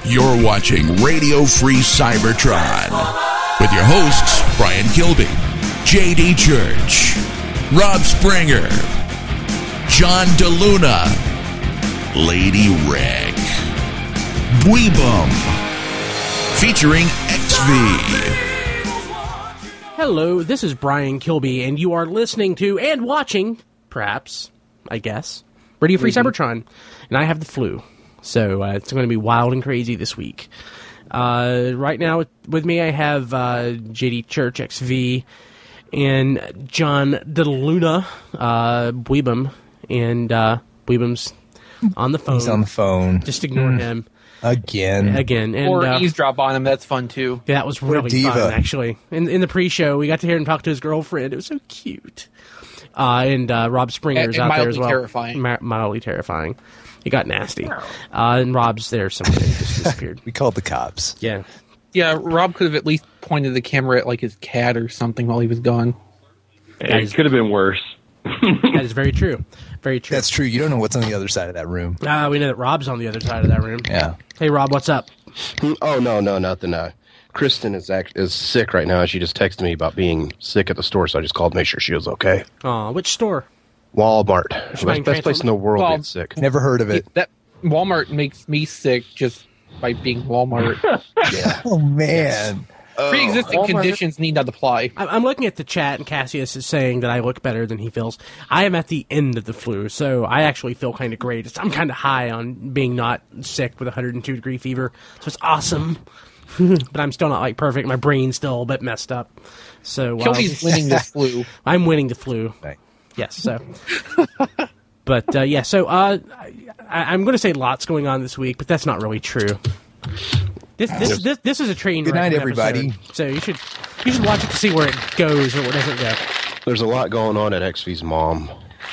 You're watching Radio Free Cybertron with your hosts, Brian Kilby, J.D. Church, Rob Springer, John DeLuna, Lady Rick, Weebum, featuring XV. Hello, this is Brian Kilby, and you are listening to and watching, perhaps, I guess, Radio Free Cybertron, and I have the flu, so it's going to be wild and crazy this week. Right now with me I have JD Church, XV, and John DeLuna, Weebum, and Weebum's on the phone. He's on the phone. Just ignore him. Again. And, or eavesdrop on him. That's fun, too. Yeah, that was really fun, actually. In the pre-show, we got to hear him talk to his girlfriend. It was so cute. And Rob Springer's out there as well. Terrifying. Mildly terrifying. It got nasty. And Rob's there somewhere. He just disappeared. We called the cops. Yeah. Yeah, Rob could have at least pointed the camera at, like, his cat or something while he was gone. It could have been worse. That is very true. Very true. That's true. You don't know what's on the other side of that room. We know that Rob's on the other side of that room. Yeah. Hey, Rob, what's up? Oh, no, nothing. Kristen is sick right now. She just texted me about being sick at the store, so I just called to make sure she was okay. Which store? Walmart. Best place in the world to get sick. Never heard of it. That Walmart makes me sick just by being Walmart. Yeah. Oh, man. Pre-existing conditions need not apply. I'm looking at the chat, and Cassius is saying that I look better than he feels. I am at the end of the flu, so I actually feel kind of great. I'm kind of high on being not sick with 102-degree fever, so it's awesome. But I'm still not, like, perfect. My brain's still a bit messed up. So Kilby's winning this flu. I'm winning the flu. Right. Yes, so... But, yeah, so I'm going to say lots going on this week, but that's not really true. This is a train wreck. Good night, everybody. Episode, so you should watch it to see where it goes or where it doesn't go. There's a lot going on at XV's mom.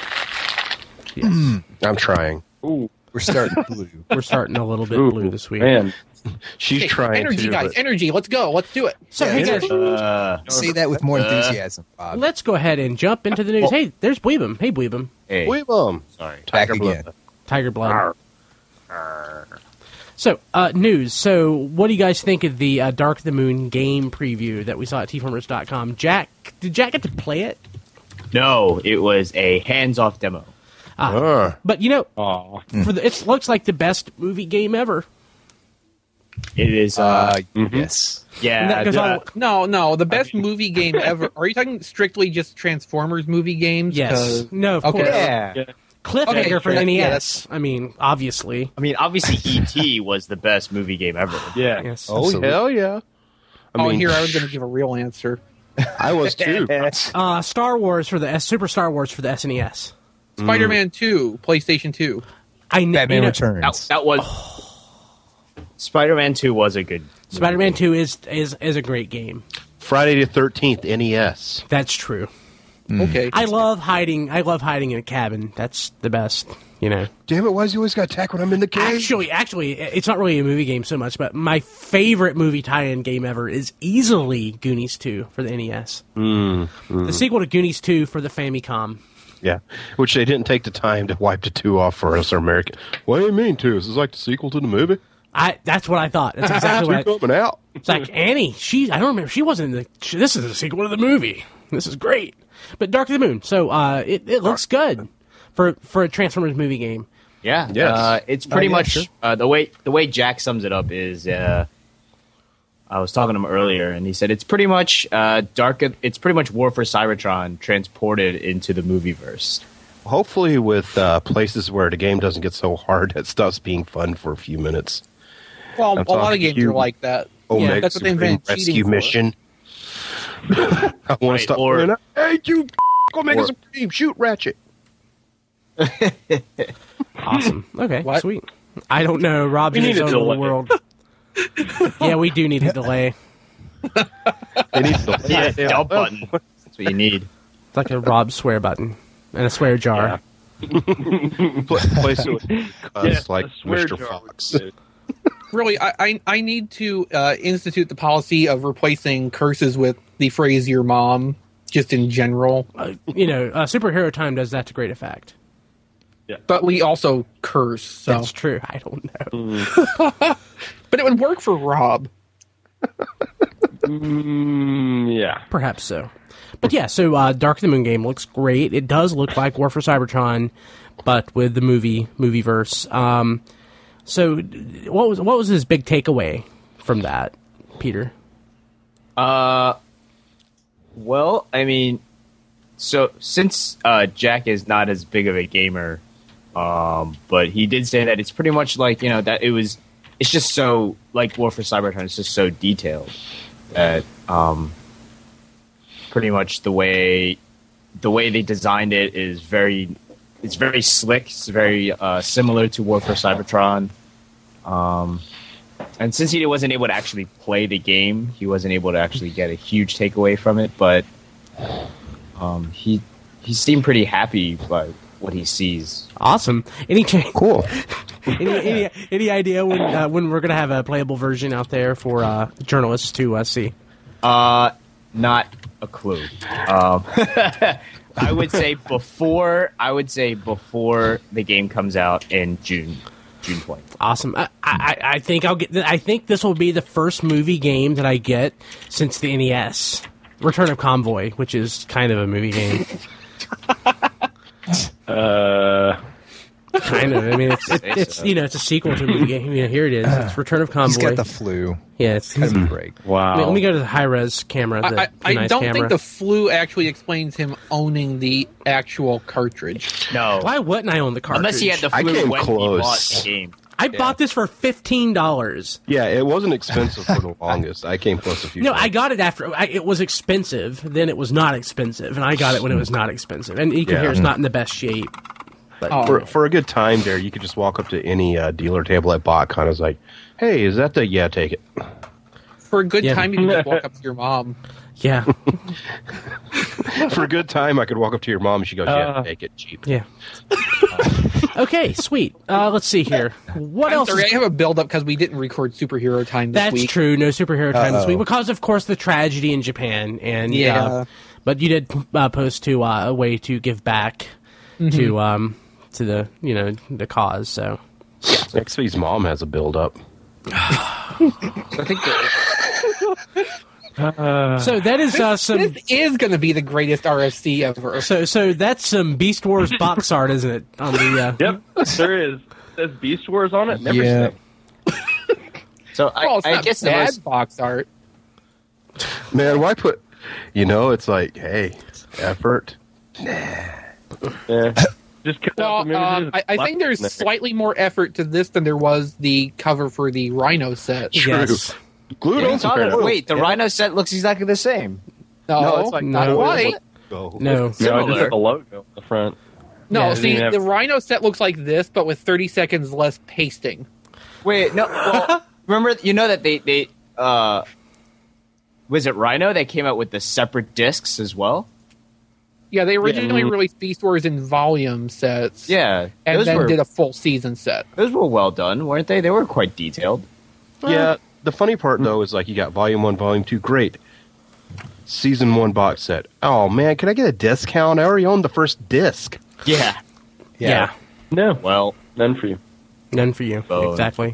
Yes. I'm trying. Ooh. We're starting blue. We're starting a little bit blue this week. Man. She's trying energy, to. guys. Energy. Let's go. Let's do it. So, hey, guys, Say that with more enthusiasm, Bob. let's go ahead and jump into the news. Hey, there's Weebum. Hey, Weebum. Hey, Weebum. sorry. Back Tiger again. blood. Tiger Blood. So, news. So, what do you guys think of the Dark of the Moon game preview that we saw at tformers.com? Did Jack get to play it? No, it was a hands-off demo. But, it looks like the best movie game ever. It is, Yes. yeah. that goes No. The best movie game ever. Are you talking strictly just Transformers movie games? Yes. No, of course. yeah. Cliffhanger Okay, for sure. NES. Yeah, I mean, obviously. I mean, obviously, E.T. was the best movie game ever. Yeah. Yes. Oh, hell yeah. Here I was going to give a real answer. I was too. Star Wars for the Super Star Wars for the SNES. Spider-Man 2, PlayStation 2. Batman Returns. That was... Spider-Man 2 was a good movie. Spider-Man 2 is a great game. Friday the 13th, NES. That's true. Okay. I love hiding in a cabin. That's the best, Damn it, why does he always got attacked when I'm in the cave? Actually, it's not really a movie game so much, but my favorite movie tie-in game ever is easily Goonies 2 for the NES. The sequel to Goonies 2 for the Famicom. Yeah, which they didn't take the time to wipe the 2 off for us American. What do you mean 2? Is this like the sequel to the movie? That's what I thought. That's exactly what I... coming out. It's like, Annie, I don't remember, she wasn't in the... This is a sequel to the movie. This is great. But Dark of the Moon, so it looks good for a Transformers movie game. Yeah. Yes. It's pretty much... Sure. The way Jack sums it up is... I was talking to him earlier, and he said it's pretty much It's pretty much War for Cybertron transported into the movieverse. Hopefully with places where the game doesn't get so hard that stuff's being fun for a few minutes. Well, a lot of games are like that. Omega That's what they Supreme invented Rescue cheating for. Mission. I want to stop. Hey, you Omega Supreme, shoot Ratchet. Awesome. Okay, What? sweet. I don't know. Rob's in his own little world. Yeah, we do need a delay. They need the Yeah, dump button. That's what you need. It's like a Rob swear button and a swear jar. place it with like a swear Mr. jar Fox. would be good. Really, I need to institute the policy of replacing curses with the phrase "your mom" just in general. Superhero Time does that to great effect. But we also curse. So. That's true. I don't know. But it would work for Rob. Yeah. Perhaps so. But yeah, so Dark of the Moon game looks great. It does look like War for Cybertron, but with the movieverse. So what was his big takeaway from that, Peter? Well, I mean, so since Jack is not as big of a gamer, but he did say that it's pretty much like, that it's just so, like War for Cybertron, it's just so detailed that pretty much the way they designed it is very slick. It's very similar to War for Cybertron. And since he wasn't able to actually play the game, he wasn't able to actually get a huge takeaway from it. But he seemed pretty happy by what he sees. Awesome. Cool. Any idea when we're gonna have a playable version out there for journalists to see? Not a clue. I would say before the game comes out in June 20. Awesome. I think I think this will be the first movie game that I get since the NES. Return of Convoy, which is kind of a movie game. Kind of. I mean, it's it's a sequel to a movie game. Here it is. It's Return of Convoy. He's got the flu. Yeah, it's Give him a break. Wow. Let me go to the high-res camera. I don't think the flu actually explains him owning the actual cartridge. No. Why wouldn't I own the cartridge? Unless he had the I flu came when close. he bought the game. I bought this for $15. Yeah, it wasn't expensive for the longest. I came close a few No, times. I got it after. It was expensive. Then it was not expensive. And I got it when it was not expensive. And you can hear it's not in the best shape. But For a good time there, you could just walk up to any dealer table at BotCon. It's like, hey, is that the... Yeah, take it. For a good Yeah. time, you can just walk up to your mom. yeah. For a good time, I could walk up to your mom and she goes, yeah, take it, cheap. Yeah. Okay, sweet. Let's see here. What I'm else? sorry, I have a build-up because we didn't record Superhero Time this That's week. true. No superhero time this Uh-oh. week because, of course, the tragedy in Japan. And Yeah. but you did post to a way to give back to the the cause. So XV's mom has a build-up. I think so that is some. This is going to be the greatest RFC ever. So that's some Beast Wars box art, isn't it? On the Yep, there is. It says Beast Wars on it and Yeah. everything. so. Well, it's I not guess the bad most box art. Man, why put... it's like, hey, effort. Yeah. Just cut Well, out some images. I think there's slightly more effort to this than there was the cover for the Rhino set. yes. Glued on some pair. Wait, the Rhino set looks exactly the same. No, it's like not no. quite. Go. No. No, I just have the logo on the front. No, Yeah, see, it didn't have- the Rhino set looks like this, but with 30 seconds less pasting. Wait, no. Well, remember, that they was it Rhino that came out with the separate discs as well? Yeah, they originally released Beast Wars in volume sets. Yeah, And those then were did a full season set. those were well done, weren't they? They were quite detailed. Yeah, the funny part, though, is like you got Volume 1, Volume 2, great. Season 1 box set. Oh, man, can I get a discount? I already own the first disc. Yeah. Yeah. No, Well, none for you. None for you. Bone. Exactly.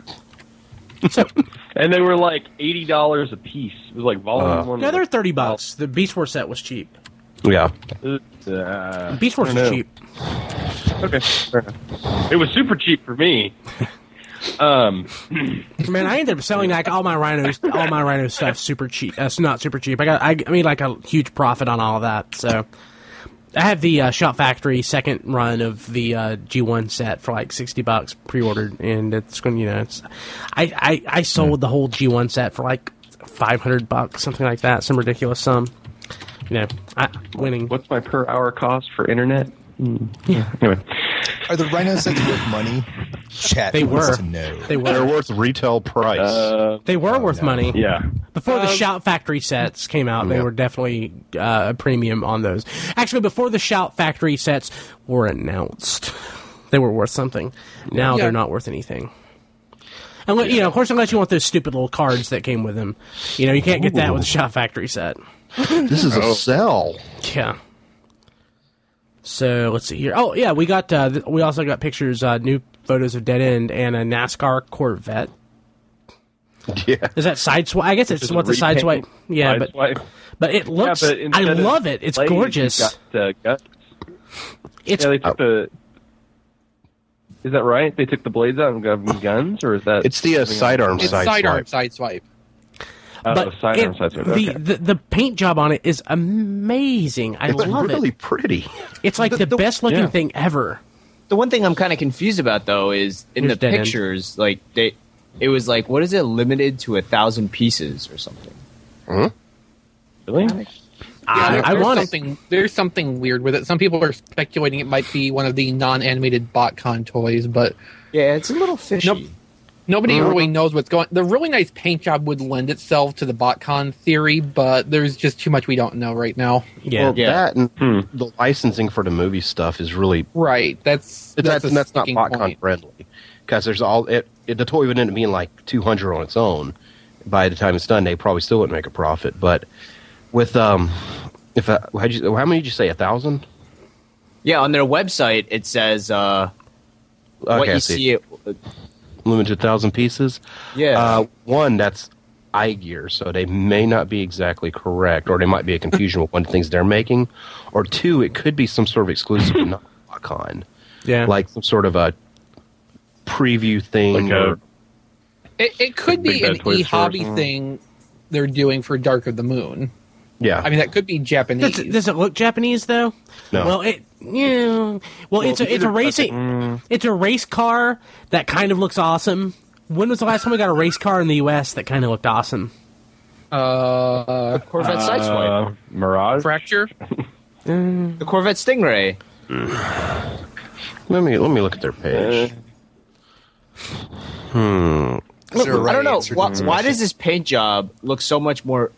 And they were like $80 a piece. It was like volume one. No, they're $30. The Beast Wars set was cheap. Yeah. Beast Wars was cheap. Okay, fair enough. It was super cheap for me. Man, I ended up selling like all my Rhino stuff super cheap. Not super cheap. I made like a huge profit on all of that. So I have the Shop Factory second run of the G1 set for like $60 pre-ordered, and it's going. I sold the whole G1 set for like $500, something like that, some ridiculous sum. Winning. What's my per hour cost for internet? Yeah. Anyway, Are the Rhino sets worth money? Chat They wants were. to know. They They're were. worth retail price. They were worth money. yeah. Before the Shout Factory sets came out, they were definitely a premium on those. Actually, before the Shout Factory sets were announced, they were worth something. Now they're not worth anything. Unless, of course, unless you want those stupid little cards that came with them. You can't get that with the Shout Factory set. This is a sell. Yeah. So let's see here. Oh yeah, we got we also got pictures, new photos of Dead End and a NASCAR Corvette. Yeah. Is that Sideswipe? I guess it's Just what the repaint, Sideswipe. Yeah, Sideswipe. but it looks. but I instead of love it. It's blades, gorgeous. you've got, guts. It's Yeah, they took the. Is that right? They took the blades out and got them guns, or is that? It's the sidearm It's side sidearm swipe. sideswipe. but sidearm it- sideswipe. Okay. the paint job on it is amazing. I It's love really it. pretty. It's like the best looking yeah. thing ever. The one thing I'm kind of confused about though is in Here's the dead end. pictures, like it was like, what is it, limited to 1,000 pieces or something? Really? I there's want it. something. There's something weird with it. Some people are speculating it might be one of the non-animated BotCon toys, but Yeah, it's a little fishy. Nope. nobody really knows what's going. The really nice paint job would lend itself to the BotCon theory, but there's just too much we don't know right now. Yeah. Well, Yeah. that and the licensing for the movie stuff is really Right. That's that's a not sticking BotCon point. friendly because there's all the toy would end up being like 200 on its own. By the time it's done, they probably still wouldn't make a profit. But with how many did you say? 1,000? Yeah, on their website it says what Okay, I you see. see it. Limited 1,000 pieces. Yeah. One, that's iGear, so they may not be exactly correct, or they might be a confusion with one of the things they're making. Or two, it could be some sort of exclusive to not BotCon, Yeah. like some sort of a preview thing. Like a- or, It could be Big Bad an Toy Store or e-hobby something. thing they're doing for Dark of the Moon. yeah, I mean, that could be Japanese. Does it look Japanese though? No. Well, it's a racing. It's a race car that kind of looks awesome. When was the last time we got a race car in the U.S. that kind of looked awesome? Corvette Sideswipe. Mirage. Fracture. The Corvette Stingray. let me look at their page. Is there a right I don't know answer to why, this why question? does this paint job look so much more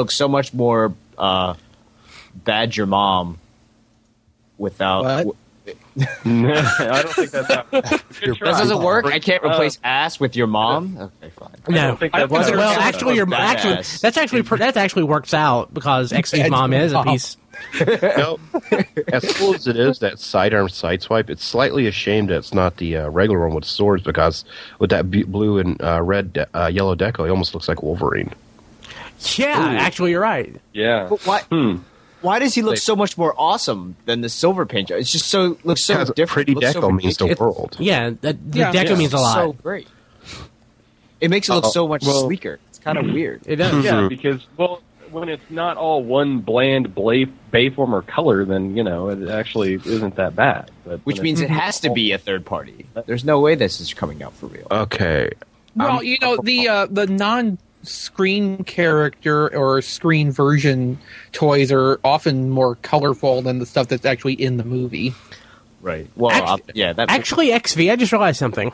bad your mom without What? I don't think that's how. that doesn't work. I can't replace ass with your mom. Okay, fine. No. think I that's consider Well, it actually, a badass. that actually works out because XV's mom is a piece. No, as cool as it is, that sidearm sideswipe, it's slightly ashamed that it's not the regular one with swords, because with that blue and red, yellow deco, it almost looks like Wolverine. Yeah, actually, you're right. Yeah. But why does he look so much more awesome than the silver paint job? It's just looks so Because different. pretty It looks so deco means the ridiculous. world. Yeah, the Yeah. deco Yeah. means a lot. So great. It makes it look so much well- sleeker. It's kind of weird. It does. Yeah, because when it's not all one bland bayform or color, then it actually isn't that bad. But Which when means it it's- has to be a third party. There's no way this is coming out for real. Okay. Well, the non-screen character or screen version toys are often more colorful than the stuff that's actually in the movie. Right. Well, that Actually, XV, I just realized something.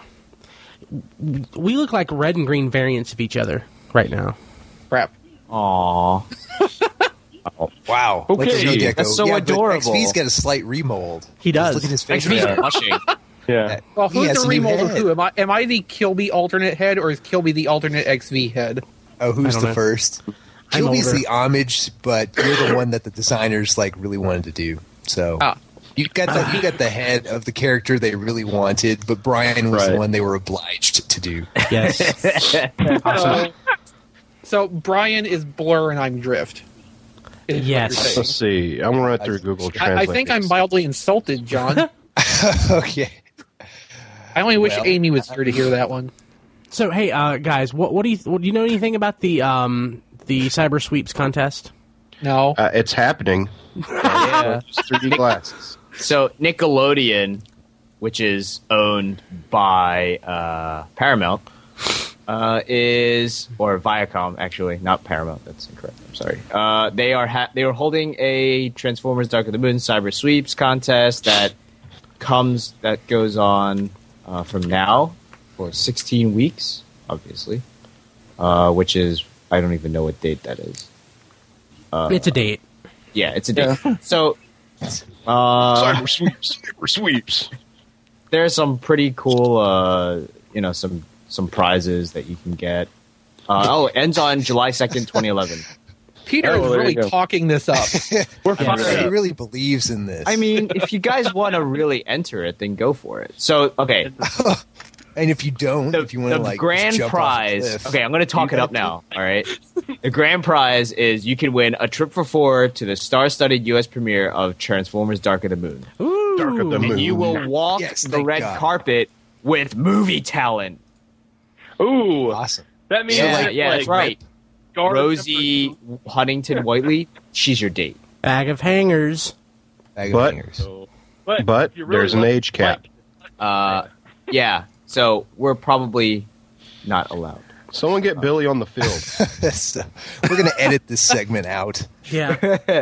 We look like red and green variants of each other right now. Crap. Aww. Wow. Okay. Like Joe Deco. That's so yeah, but adorable. XV's got a slight remold. He does. Look at his face. XV's blushing. Yeah. Well, He who's has the a new remold of head. who? Am I the Kilby alternate head, or is Kilby the alternate XV head? Oh, who's I don't the know. first? I'm Kilby's older. the homage, but you're the one that the designers really wanted to do. So Ah. you got the head of the character they really wanted, but Brian was the Right. one they were obliged to do. Yes. Awesome. So Brian is Blur and I'm Drift. is what Yes. you're saying. Let's see. I'm going to run through Google I Translate. think I'm mildly insulted, John. Okay. I only wish Well, Amy was here to hear that one. So, hey, guys, what do you know anything about the Cyber Sweeps contest? No. It's happening. Yeah. Just 3D glasses. So Nickelodeon, which is owned by Paramount, or Viacom actually, not Paramount. That's incorrect. I'm sorry. They are holding a Transformers: Dark of the Moon Cyber Sweeps contest that goes on from now for 16 weeks, obviously, which is I don't even know what date that is. It's a date. Yeah, it's a date. So. Cyber sweeps. There are some pretty cool, some prizes that you can get. It ends on July 2nd, 2011. Peter Oh, is well, there really you go. talking this up. We're Yeah, fired He up. really believes in this. I mean, if you guys want to really enter it, then go for it. So, okay. And if you don't, if you want to the like grand jump prize. off a cliff, Okay, I'm going to talk it up now. All right. The grand prize is you can win a trip for 4 to the star-studded U.S. premiere of Transformers: Dark of the Moon, Dark of the Moon. and you will walk Yes, the thank red God. carpet with movie talent. Ooh, awesome. that means Yeah, that, yeah, like, that's right. Scar Rosie Huntington Whiteley, she's your date. Bag of hangers. Bag of But- fingers. But if you really there's an want- age cap. Yeah, so we're probably not allowed. Someone get Billy on the field. So, we're gonna edit this segment out. Yeah.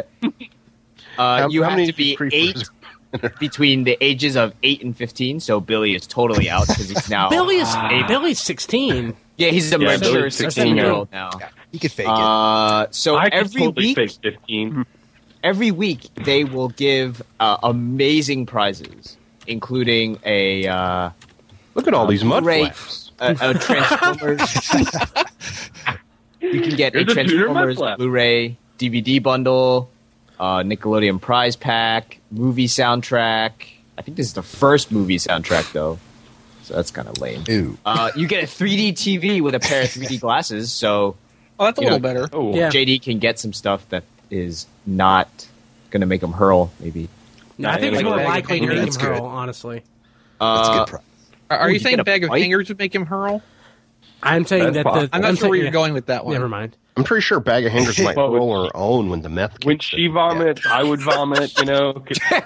You how have many to be creepers- 8 between the ages of 8 and 15. So Billy is totally out because he's now Billy's 16. Yeah, he's a Yeah, mature Billy's 16-year-old now. Yeah, you could fake it. So I could every totally week, fake 15. every week they will give amazing prizes, including a Look at all these mud Blu-ray, flaps. a Transformers. You can get a There's a tuner mud Transformers flap. Blu-ray DVD bundle, Nickelodeon prize pack, movie soundtrack. I think this is the first movie soundtrack though, so that's kind of lame. Ooh. You get a 3D TV with a pair of 3D glasses, so Oh, that's a You little know, better. Oh, Yeah. JD can get some stuff that is not going to make him hurl. Maybe. I think it's like more bag of likely to make him That's good. hurl, honestly. That's a good prize. Are Ooh, you you saying get a bag of bite? hangers would make him hurl? I'm saying That's that possible. I'm not sure where you're yeah. going with that one. Never mind. I'm pretty sure Bag of Hangers might Well, roll her own when the meth when kicks she in. vomits, I would vomit. You know,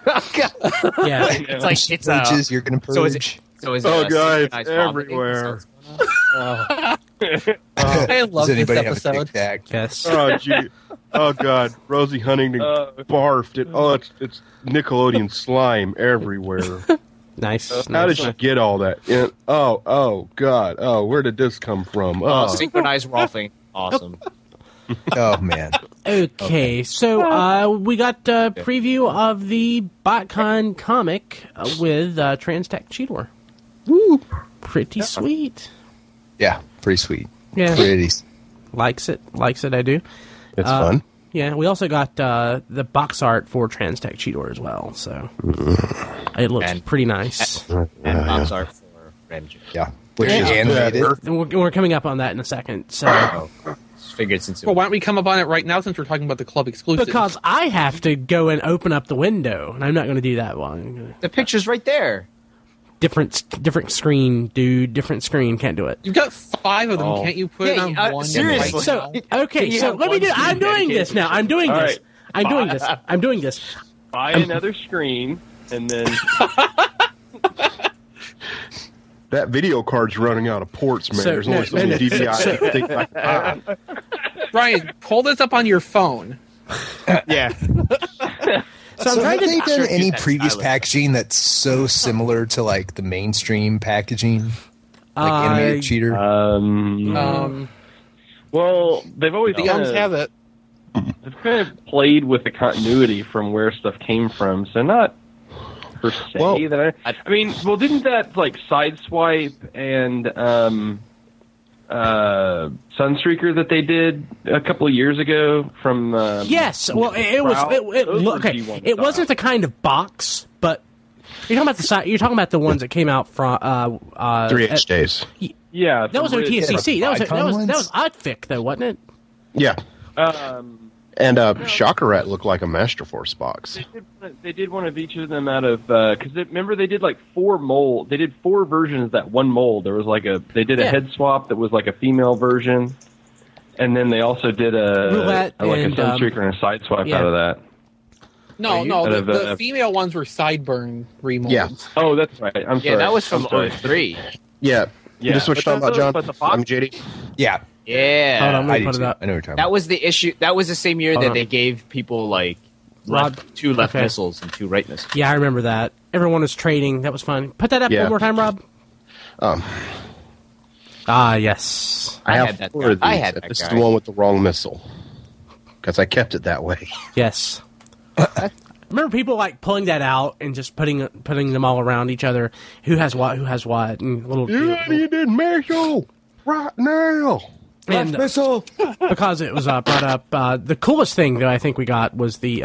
Yeah. It's like it's Purges, you're gonna purge. So is it? So is it Oh, a guys, synchronized vomiting? everywhere. Is that what's going on? I love Does this anybody have a episode. Tic Tac? Yes. Oh gee! Oh god! Rosie Huntington barfed it. Oh, it's Nickelodeon slime everywhere. Nice. How did she get all that? In? Oh god! Oh, where did this come from? Oh, Synchronized rolfing. Awesome. Oh man. Okay, so we got a preview of the BotCon comic with Transtech Cheetor. Woo! Pretty sweet. Yeah, pretty sweet. Yeah. Pretty. Likes it, I do. it's fun. Yeah, we also got the box art for Transtech Cheetor as well, so it looks And- pretty nice. And box art for Ramjet. Yeah. Which Yeah. is animated. And we're coming up on that in a second. So Figured since it Well, why don't we come up on it right now since we're talking about the club exclusive? because I have to go and open up the window, and I'm not going to do that one. the picture's right there. Different screen, dude. Different screen. Can't do it. You've got 5 of them. Oh. Can't you put it Yeah, on one? seriously. right So now? okay, Can you so have let me one do. I'm screen doing dedicated this now. I'm doing All this. right. I'm doing this. I'm doing this. buy another screen, and then That video card's running out of ports, man. So, There's only no, so many no, DVI things I can buy. Brian, pull this up on your phone. Yeah. So I'm So trying have they to. done any that previous stylus. packaging that's so similar to like the mainstream packaging, like animated cheater? well, they've always The kind Youngs have it. they've kind of played with the continuity from where stuff came from, so not per se Well, that I mean, well, didn't that like Sideswipe and Sunstreaker that they did a couple of years ago from Yes. Well, it was. It Those were okay. G1 It wasn't the kind of box, but you're talking about the side. You're talking about the ones that came out from 3H days. yeah, That was on from TSCC. That Icon was ones? Oddfic though, wasn't it? Yeah. Um, And Shockerette looked like a Master Force box. They did one of each of them out of because remember they did like 4 mold. They did 4 versions of that one mold. There was like they did a Yeah. head swap that was like a female version, and then they also did Roulette like and, a Sunstreaker and a Sideswipe yeah. out of that. No, no, Out of, the female ones were sideburn remolds. Yeah. Oh, that's right. I'm sorry. Yeah, that was from I'm sorry. 03. Yeah. Yeah, This is what you're but talking about, John? but the box- I mean, JD? Yeah, Yeah. Hold on, let I me do put it too. up. I know what you're talking That about. was the issue. That was the same year Hold that on. they gave people like Rob, 2 left okay. missiles and 2 right missiles. Yeah, I remember that. Everyone was trading. That was fun. Put that up Yeah. one more time, Rob. Um, Yes. I have had that 4 guy. of these. I had that This is guy. the one with the wrong missile. Because I kept it that way. Yes. I remember people like pulling that out and just putting them all around each other. Who has what? Who has what? And little. You need missile right now. and, missile. because it was brought up. The coolest thing that I think we got was the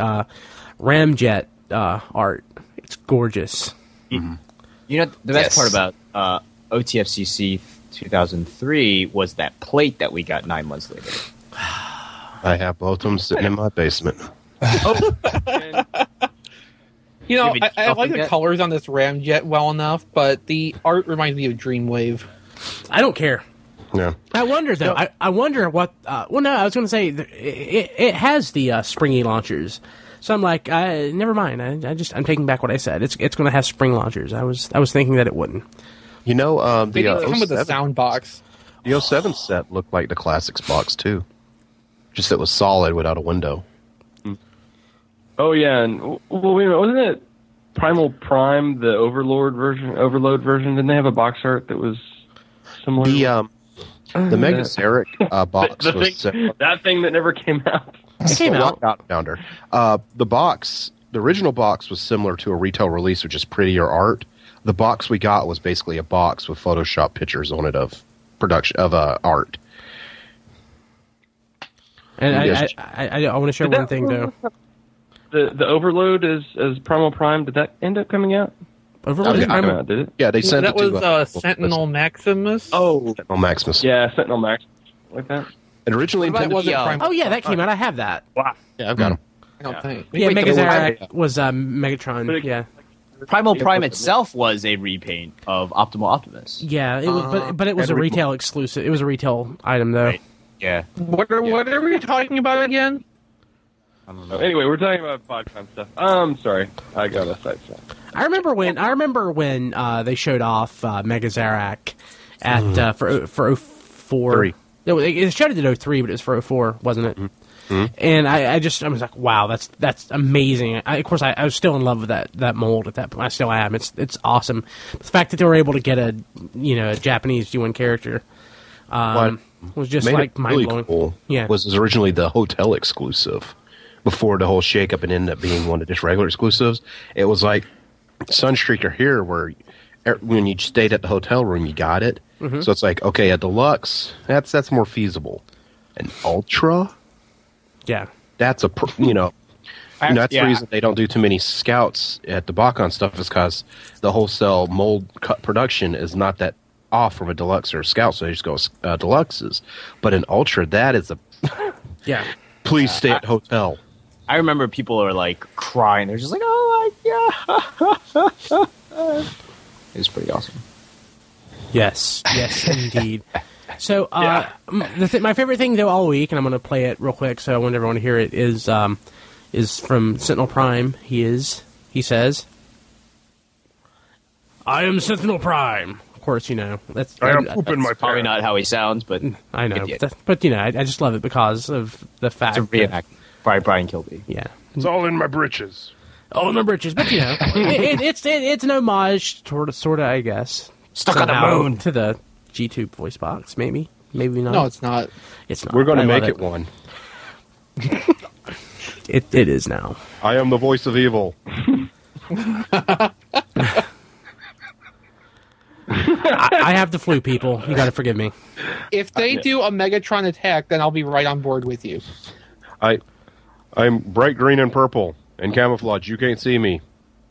Ramjet art. It's gorgeous. You know the best Yes. part about OTFCC 2003 was that plate that we got 9 months later. I have both of them sitting in my basement. You know, Maybe I like the yet? colors on this Ramjet well enough, but the art reminds me of Dreamwave. I don't care. Yeah. I wonder though. I wonder what. Well, no, I was going to say it has the springy launchers. So I'm like, never mind. I'm taking back what I said. It's going to have spring launchers. I was thinking that it wouldn't. You know, Maybe the it's come with a 07 sound box. the 07 set looked like the Classics box, too. Just it was solid without a window. Oh yeah, and well, wait a minute, wasn't it Primal Prime, the Overload version? Didn't they have a box art that was similar? The Mega Xeric box The was thing, that thing that never came out. It came out. Outbounder. The original box was similar to a retail release, which is prettier art. The box we got was basically a box with Photoshop pictures on it of production of art. And Yes. I want to share one thing though. The Overload as Primal Prime, did that end up coming out? Overload It is didn't come Primal. out, did it? Yeah, they sent That it to was Sentinel Maximus. Oh, Sentinel Maximus. yeah, Sentinel Max, like that. It originally That intended. wasn't Yeah. Prime. Oh yeah, that came out. I have that. Yeah, I've got them. I don't think. Yeah, Wait, Mega the- Xerac was Megatron. But it- Yeah, Primal Prime itself was a repaint of Optimal Optimus. yeah. It was, but it was a retail exclusive. It was a retail item though. Right. Yeah. What are we talking about again? Anyway, we're talking about PodCon stuff. Sorry, I got a sidetracked. I remember when they showed off Mega Xerac at for 04. Three. It showed it at 03, but it was for 04, wasn't it? And I was like, wow, that's amazing. Of course, I was still in love with that mold at that point. I still am. It's awesome. The fact that they were able to get a Japanese UN character was just Made like it mind really blowing. cool. Yeah. Was originally the hotel exclusive before the whole shakeup and ended up being one of just regular exclusives. It was like Sunstreaker here, where when you stayed at the hotel room, you got it. So it's like, okay, a deluxe, that's more feasible. An ultra, Yeah. that's that's the reason they don't do too many scouts at the BotCon stuff, is because the wholesale mold cut production is not that off from a deluxe or a scout, so they just go deluxes. But an ultra, that is a Yeah. please stay at hotel. I remember people are like crying. They're just like, "Oh my god!" It was pretty awesome. Yes, indeed. So, my favorite thing though all week, and I'm going to play it real quick, so I want everyone to hear it. Is from Sentinel Prime. He says, "I am Sentinel Prime." Of course, that's Probably not how he sounds, but I know, Idiot. but I just love it because of the fact. it's a reenact by Brian Kilby. Yeah. It's all in my britches. Oh, my britches, but it's an homage, sort of, I guess. Stuck on the somehow, moon. to the G-Tube voice box, maybe not. No, it's not. It's not. We're going to I love make it one. It is now. I am the voice of evil. I have the flu, people. You got to forgive me. If they do a Megatron attack, then I'll be right on board with you. I'm bright green and purple and camouflage. You can't see me.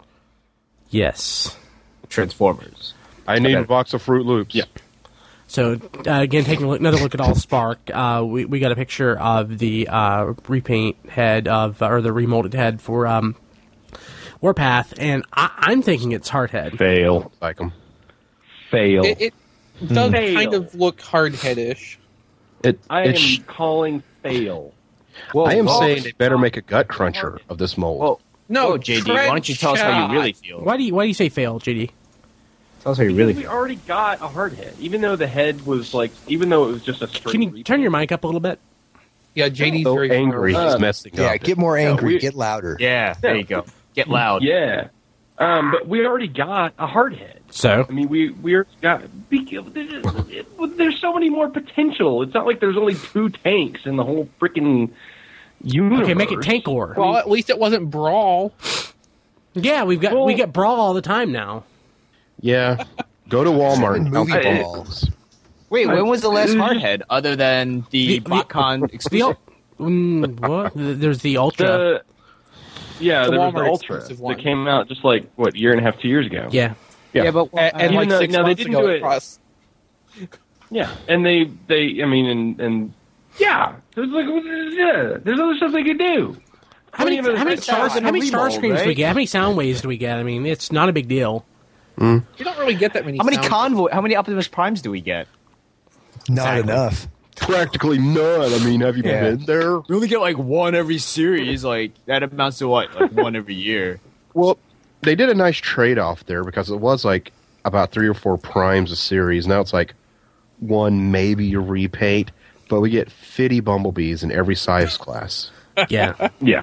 Transformers. I need a box of Fruit Loops. Yeah. So again, taking another look at AllSpark, we got a picture of the repaint head or the remolded head for Warpath, and I'm thinking it's Hardhead. Fail. Like them. Fail. It does Fail. kind of look hard-headish. I am calling fail. Well, I am well, saying they better make a gut cruncher of this mold. Well, No, oh, JD, why don't you tell us how you really feel? Why do you say fail, JD? Tell us how you really We feel. already got a hard head, even though the head was even though it was just a straight. Can you turn your mic up a little bit? Yeah, JD's so very angry, he's messing Yeah, up. get more angry, we- get louder. Yeah, there you go. Get loud. Yeah, but we already got a hard head. So I mean, we already got. There's so many more potential. It's not like there's only 2 tanks in the whole freaking universe. okay, make it Tankor. Well, at least it wasn't Brawl. Yeah, we get Brawl all the time now. Yeah. Go to Walmart and count Movie the balls. balls. Wait, when was the last hardhead other than the BotCon exclusive? What? There's the Ultra. The The there was the Walmart Ultra exclusive one. that came out just like year and a half, 2 years ago. Yeah. Yeah, but and Even like though- 6 no, they months didn't ago, do it it- crossed. Yeah, and they, I mean, and yeah, there's like, yeah, there's other stuff they could do. How many Starscreams do we right? get? How many sound waves do we get? I mean, it's not a big deal. You don't really get that many. How many sound- How many Optimus Primes do we get? Not Exactly. enough. Practically none. I mean, have you Yeah. been there? We only get like one every series. Like that amounts to what? Like one every year. Well, they did a nice trade-off there because it was like about 3 or 4 primes a series. Now it's like one, maybe a repaint, but we get 50 bumblebees in every size class. Yeah. Yeah.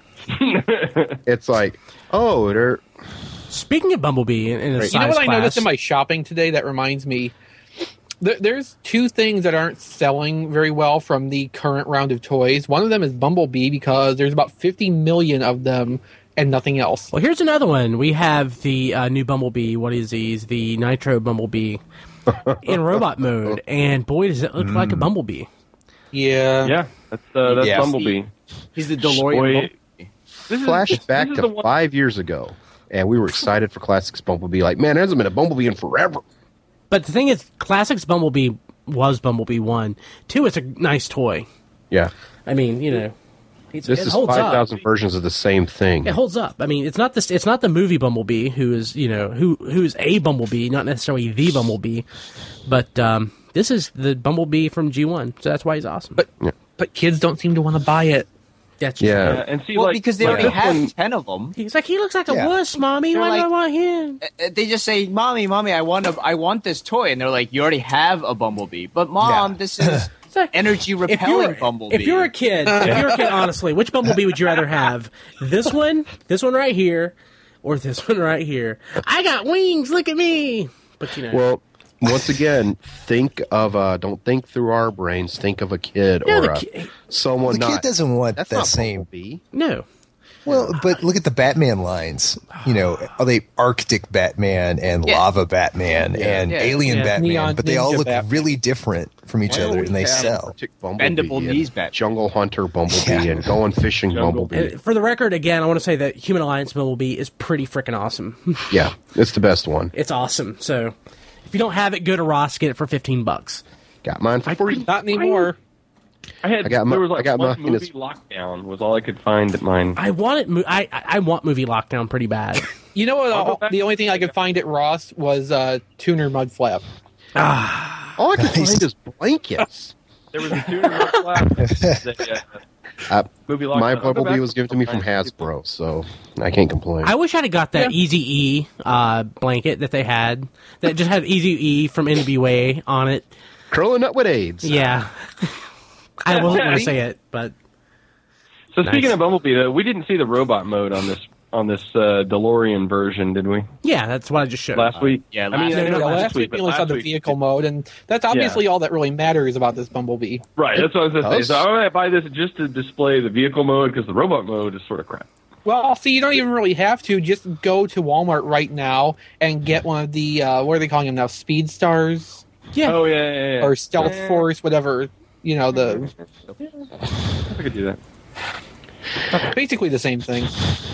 It's like, oh, they're Speaking of Bumblebee in a size You know what I class, noticed in my shopping today that reminds me? There's 2 things that aren't selling very well from the current round of toys. One of them is Bumblebee because there's about 50 million of them and nothing else. Well, here's another one. We have the new Bumblebee. What is he? He's the Nitro Bumblebee in robot mode, and boy, does it look like a Bumblebee. Yeah. Yeah, that's Yeah. Bumblebee. He's the DeLorean. Boy, flashed back this is to the one- 5 years ago, and we were excited for Classics Bumblebee. Like, man, there hasn't been a Bumblebee in forever. But the thing is, Classics Bumblebee was Bumblebee 1. 2, it's a nice toy. Yeah, I mean, you know, this it is holds up. 5,000 versions of the same thing. It holds up. I mean, it's not this. It's not the movie Bumblebee, who is who's a Bumblebee, not necessarily the Bumblebee, but this is the Bumblebee from G1, so that's why he's awesome. But kids don't seem to want to buy it. That's Yeah. Yeah, and see, Well, like, because they like already this have one- 10 of them. He's like, he looks like a Yeah. wuss, mommy. They're Why do I like- want him? They just say, "Mommy, I want this toy," and they're like, "You already have a Bumblebee." But mom, Yeah. this is like- energy If repelling Bumblebee. if you're a kid, honestly, which Bumblebee would you rather have? This one right here, or this one right here? I got wings. Look at me. But you know, Well, once again, think of don't think through our brains. Think of a kid No, or the kid- someone The not. kid doesn't want That's that not same. Bumblebee. no. Well, but look at the Batman lines. You know, are they Arctic Batman and Yeah. Lava Batman and Yeah. Alien Yeah. Batman? Neon But they all Ninja look Batman. really different from each Why don't other, we and they have sell. Arctic Bumblebee Bendable and knees Batman. Jungle Hunter Bumblebee Yeah. and Going Fishing Bumblebee. And for the record, again, I want to say that Human Alliance Bumblebee is pretty freaking awesome. Yeah, it's the best one. It's awesome. So if you don't have it, go to Ross, get it for $15. Got mine for free. Not anymore. I got there was I like got one mine. movie Lockdown was all I could find at mine. I want it. I want Movie Lockdown pretty bad. You know I'll go what? back The to only thing I could find at Ross was Tuner Mudflap. All I can Nice. find is blankets. There was a tuner movie Lockdown. My I'll go Bumblebee back was to given to me from find it. Hasbro, so I can't complain. I wish I'd have got that Easy E blanket that they had. That just had Easy E from NWA on it. Curling up with AIDS. Yeah. I wasn't going to say it, but So speaking Nice. of Bumblebee, though, we didn't see the robot mode on this DeLorean version, did we? yeah, that's what I just showed. Last week? Yeah, I mean, last- I know no, last Last week we but only saw last the week- vehicle mode, and that's obviously all that really matters about this Bumblebee. Right, that's what I was going to say. Does? So I'm going to buy this just to display the vehicle mode because the robot mode is sort of crap. Well, see, you don't even really have to. Just go to Walmart right now and get one of the, what are they calling them now, Speed Stars? Yeah. Oh, yeah. Or Stealth Force, whatever, you know, I could do that. basically the same thing.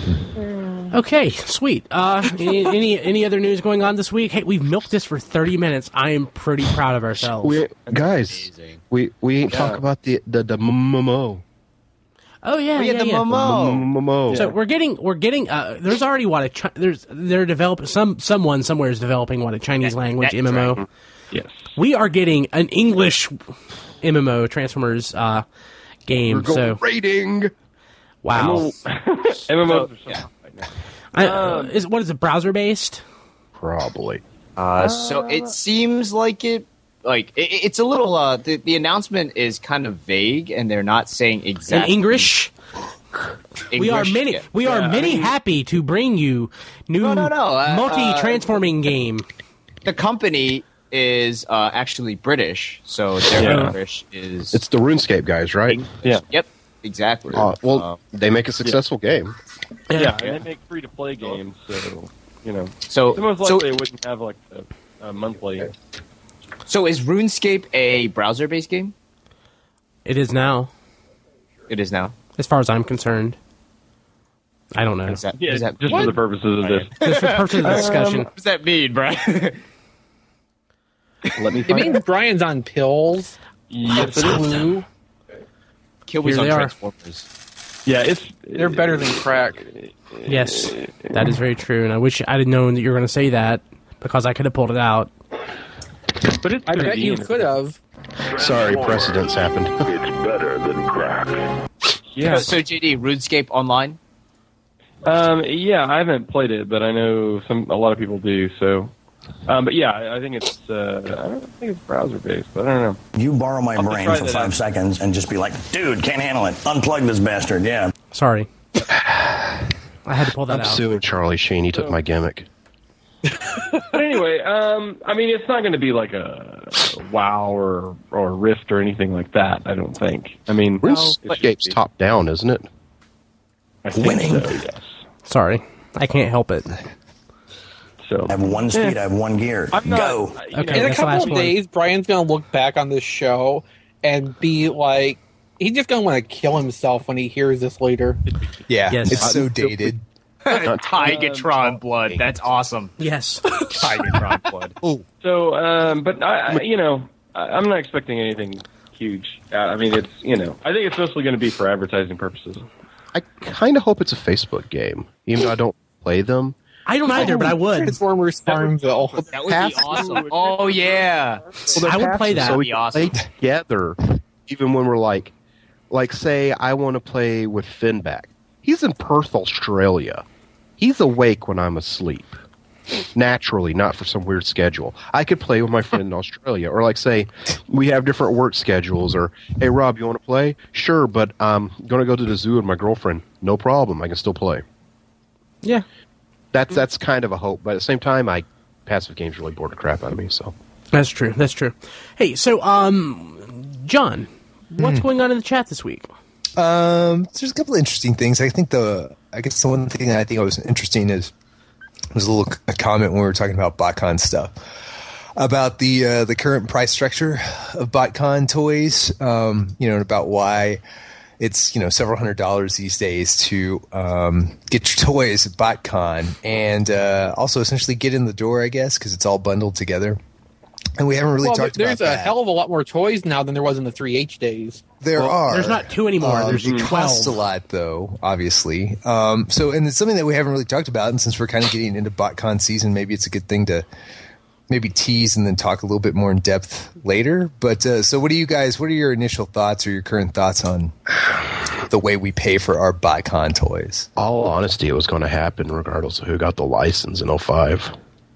Okay, sweet. Any other news going on this week? Hey, we've milked this for 30 minutes. I am pretty proud of ourselves. Guys, we ain't talk about the Momo. Oh yeah, We had yeah, the yeah. Momo. Momo. So we're getting. There's already they're developing someone somewhere is developing a Chinese language Net MMO. Dragon. Yes. We are getting an English MMO Transformers game. We're going So rating. wow, MMOs are so right now. what is it? Browser based? Probably. So it seems like it's a little. The announcement is kind of vague, and they're not saying In exactly English? We are English many. yet. We are many happy to bring you new No. multi-transforming game. The company is actually British, so their Yeah. English is. It's the RuneScape guys, right? Yeah. Yep, exactly. They make a successful game. Yeah, and they make free-to-play games, so, you know. so So most likely it wouldn't have, like, a monthly... so is RuneScape a browser-based game? It is now, It is now. as far as I'm concerned. I don't know. Is that, Yeah, is that, just for the purposes of this. Just for the purpose of the discussion. what does that mean, Brian? Let me It find means Brian's on pills. Yes, it is. Flu. Kilby's Here on they are. Transformers. Yeah, They're better than crack. Yes, that is very true, and I wish I'd have known that you were going to say that because I could have pulled it out. but it's I gonna bet be you in- could have. Sorry, precedents happened. It's better than crack. Yeah, So, JD, RuneScape Online? yeah, I haven't played it, but I know a lot of people do. So, but yeah, I think it's I don't think it's browser based, but I don't know. You borrow my I'll have to brain try for that 5 out. seconds and just be like, dude, can't handle it. Unplug this bastard. Yeah. Sorry. I had to pull that I'm out. suing Charlie Sheen. He took my gimmick. But anyway, I mean, it's not going to be like a WoW or Rift or anything like that. I don't think. I mean, RuneScape's top down, isn't it? I think winning. So, yes. Sorry. I can't help it. So I have one speed, I have one gear. I'm not, Go. you Okay. know, In a that's the last couple of one. days, Brian's going to look back on this show and be like, he's just going to want to kill himself when he hears this later. Yeah, Yes. it's so dated. Tigatron blood. That's awesome. Yes. Tigatron blood. So, but I'm not expecting anything huge. I mean, it's I think it's mostly going to be for advertising purposes. I kind of hope it's a Facebook game, even though I don't play them. I don't either, but I would. Transformers Farmville. That would be awesome. Oh, yeah. I would play that. So we That'd be can awesome. play together, even when we're like say I want to play with Finback. He's in Perth, Australia. He's awake when I'm asleep. Naturally, not for some weird schedule. I could play with my friend in Australia. Or like say, we have different work schedules. Or, hey, Rob, you want to play? Sure, but I'm going to go to the zoo with my girlfriend. No problem. I can still play. Yeah. That's kind of a hope. But at the same time, passive games really bored the crap out of me. So That's true. That's true. Hey, so, John, what's going on in the chat this week? There's a couple of interesting things. I guess the one thing that I think was interesting was a comment when we were talking about BotCon stuff about the current price structure of BotCon toys. And about why it's several $100s these days to get your toys at BotCon and also essentially get in the door, I guess, because it's all bundled together. And we haven't really talked about that. There's a hell of a lot more toys now than there was in the 3H days. There are. There's not 2 anymore. There's it 12. costs a lot, though, obviously. And it's something that we haven't really talked about. And since we're kind of getting into BotCon season, maybe it's a good thing to maybe tease and then talk a little bit more in depth later. But so what are your initial thoughts or your current thoughts on the way we pay for our BotCon toys? all honesty, it was going to happen regardless of who got the license in 05.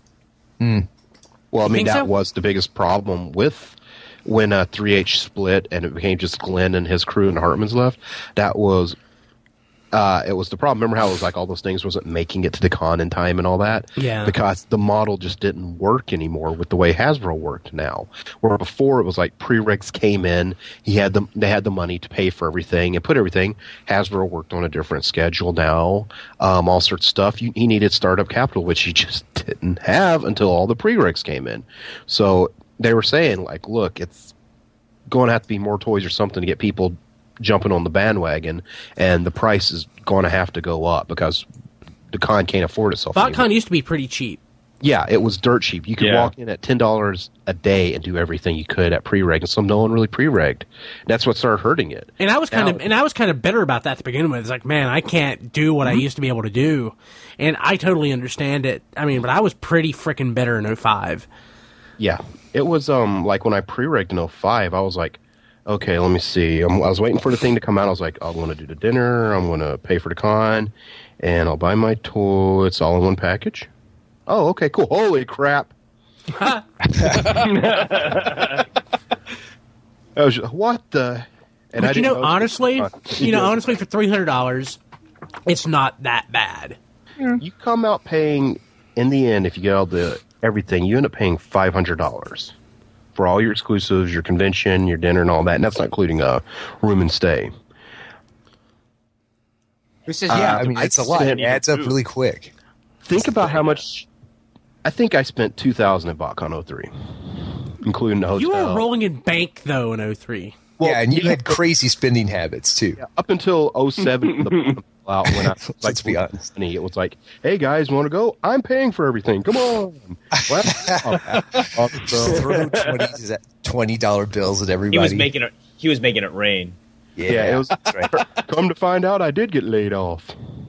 Well, I mean, think that so? was the biggest problem with when 3H split and it became just Glenn and his crew and Hartman's left. That was it was the problem. Remember how it was like all those things wasn't making it to the con in time and all that? Yeah. Because the model just didn't work anymore with the way Hasbro worked now. Where before it was like pre-regs came in, they had the money to pay for everything and put everything. Hasbro worked on a different schedule now. All sorts of stuff. He needed startup capital, which he just didn't have until all the pre-regs came in. So they were saying like, look, it's going to have to be more toys or something to get people jumping on the bandwagon, and the price is going to have to go up because the con can't afford itself anymore. BotCon used to be pretty cheap. Yeah, it was dirt cheap. You could walk in at $10 a day and do everything you could at pre-reg, and some no one really pre-regged. That's what started hurting it. And I was kind of bitter about that to begin with. It's like, man, I can't do what I used to be able to do. And I totally understand it. I mean, but I was pretty freaking bitter in 05. Yeah, it was like when I pre-regged in 05, I was like, okay, let me see. I was waiting for the thing to come out. I was like, I'm going to do the dinner. I'm going to pay for the con, and I'll buy my toy. It's all in one package. Oh, okay, cool. Holy crap. I was just, what the? And But I didn't know- honestly, honestly, for $300, it's not that bad. You come out paying, in the end, if you get all the everything, you end up paying $500 for all your exclusives, your convention, your dinner, and all that. And that's not including room and stay. Who says I mean, it's a lot. It spent- adds up really quick. Think about how much. I think I spent $2,000 at BotCon 03, including the hotel. You were rolling in bank, though, in 03. Yeah, and you had crazy spending habits, too. Up until 07, out when I was like, Let's be honest. It was like, hey guys, want to go? I'm paying for everything. Come on. What? So, Throw $20 bills at everybody. He was making it rain. yeah, it was. That's right. Come to find out, I did get laid off.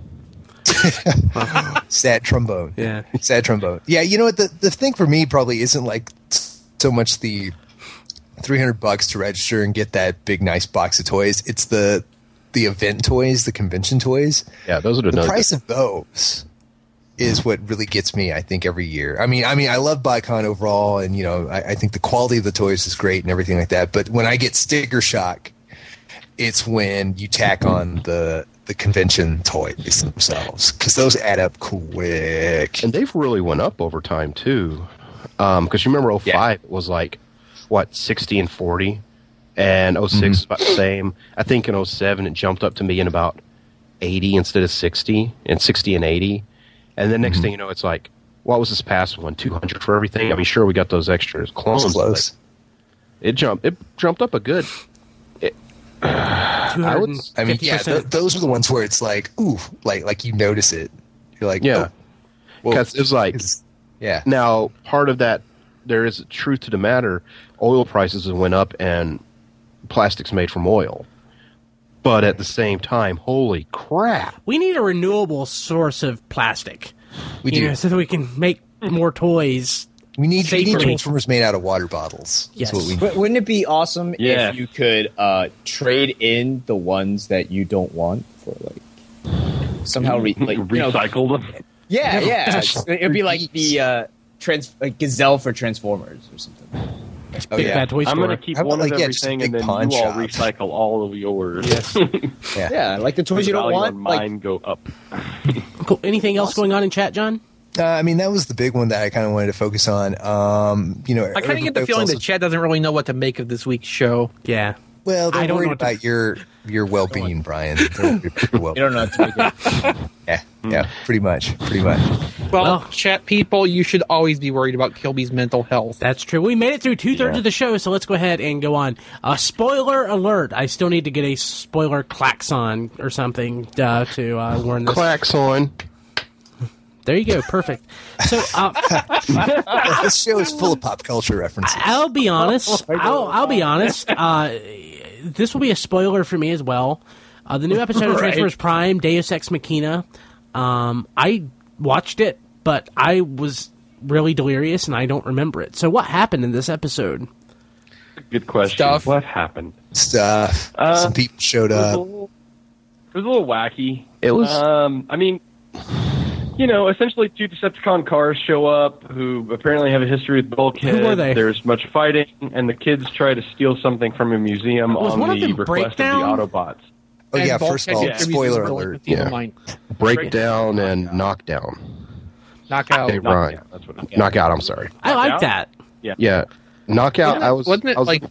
Sad trombone. Yeah. Sad trombone. Yeah, you know what? The thing for me probably isn't like so much the $300 to register and get that big nice box of toys. It's the event toys, the convention toys. Yeah, those are The price of those is what really gets me, I think, every year. I mean, I love BotCon overall, and I think the quality of the toys is great and everything like that. But when I get sticker shock, it's when you tack on the convention toys themselves, because those add up quick. And they've really went up over time too. Because you remember 05 it was like what 60 and 40, and 06 is about the same. I think in 07 it jumped up to me in about 80 instead of 60, and 60 and 80. And then next thing you know, it's like, what was this past one? 200 for everything. I mean, sure, we got those extras clones. Close. It jumped up a good. Those are the ones where it's like, ooh, like you notice it. You're like, yeah, because it's like, yeah. Now, part of that, there is truth to the matter. Oil prices went up, and plastic's made from oil. But at the same time, holy crap! We need a renewable source of plastic. We do. So that we can make more toys. We need safely. Transformers made out of water bottles. Yes. That's what we But wouldn't it be awesome Yeah. if you could trade in the ones that you don't want for like somehow recycle them. Yeah. It'd be like the Gazelle for Transformers or something. Big Bad Toy Store. I'm going to keep How about, one of like, just a everything, and big then pawn you all shop? recycle all of yours. Yes. Yeah, like the toys you don't Value want. on Like, mine go up. Cool. Anything else going on in chat, John? I mean, that was the big one that I kind of wanted to focus on. I kind of get the feeling that Chad doesn't really know what to make of this week's show. Yeah. Well, I they're don't worried know what to- about your well-being, Brian. They're worried about your well-being. you don't know how to make it. Yeah, pretty much. Well, chat people, you should always be worried about Kilby's mental health. That's true. We made it through 2/3 of the show, so let's go ahead and go on. Spoiler alert. I still need to get a spoiler klaxon or something to warn this. Klaxon. There you go. Perfect. So This show is full of pop culture references. I'll be honest. I'll be honest. This will be a spoiler for me as well. The new episode of Transformers Prime, Deus Ex Machina. I watched it, but I was really delirious and I don't remember it. So what happened in this episode? Good question. Stuff. What happened? Stuff. Some people showed It up. was a little wacky. It was. I mean, essentially two Decepticon cars show up who apparently have a history with Bulkhead. Who were they? There's much fighting, and the kids try to steal something from a museum Was on one of the them request Breakdown? of the Autobots. Oh, And yeah, Bulkhead first of all, contributes spoiler to the alert. theme of Yeah. mine. Breakdown and knockdown. Knockout. Hey, Ryan. That's what it Knockout. I'm sorry. I like that. Yeah, knockout. Wasn't it like?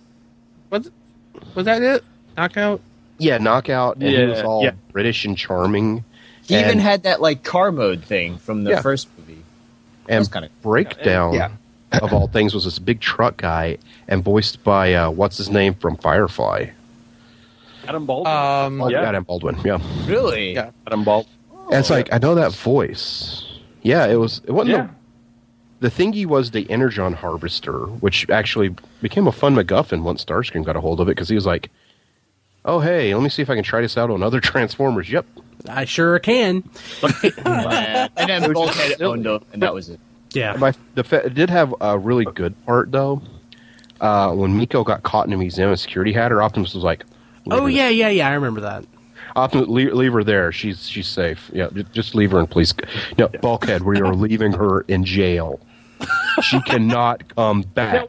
Was that it? Knockout. Yeah, knockout. And he was Yeah, all yeah. British and charming. He even And- had that like car mode thing from the Yeah. first movie. And was kinda- Breakdown, Yeah. of all things, was this big truck guy and voiced by what's his name from Firefly? Adam Baldwin. Yeah, Adam Baldwin. Yeah, Really? Yeah. Adam Baldwin. and it's like I know that voice. Yeah, it was. It wasn't. Yeah. The thingy was the Energon Harvester, which actually became a fun MacGuffin once Starscream got a hold of it, because he was like, "Oh, hey, let me see if I can try this out on other Transformers." Yep. I sure can. And then Bulkhead owned him, and that was it. Yeah. It did have a really good part, though. When Miko got caught in a museum and security had her, Optimus was like, Oh, yeah. I remember that. Optimus, leave her there. She's safe. Yeah, just leave her in, please. No, Bulkhead, we are leaving her in jail. She cannot come back.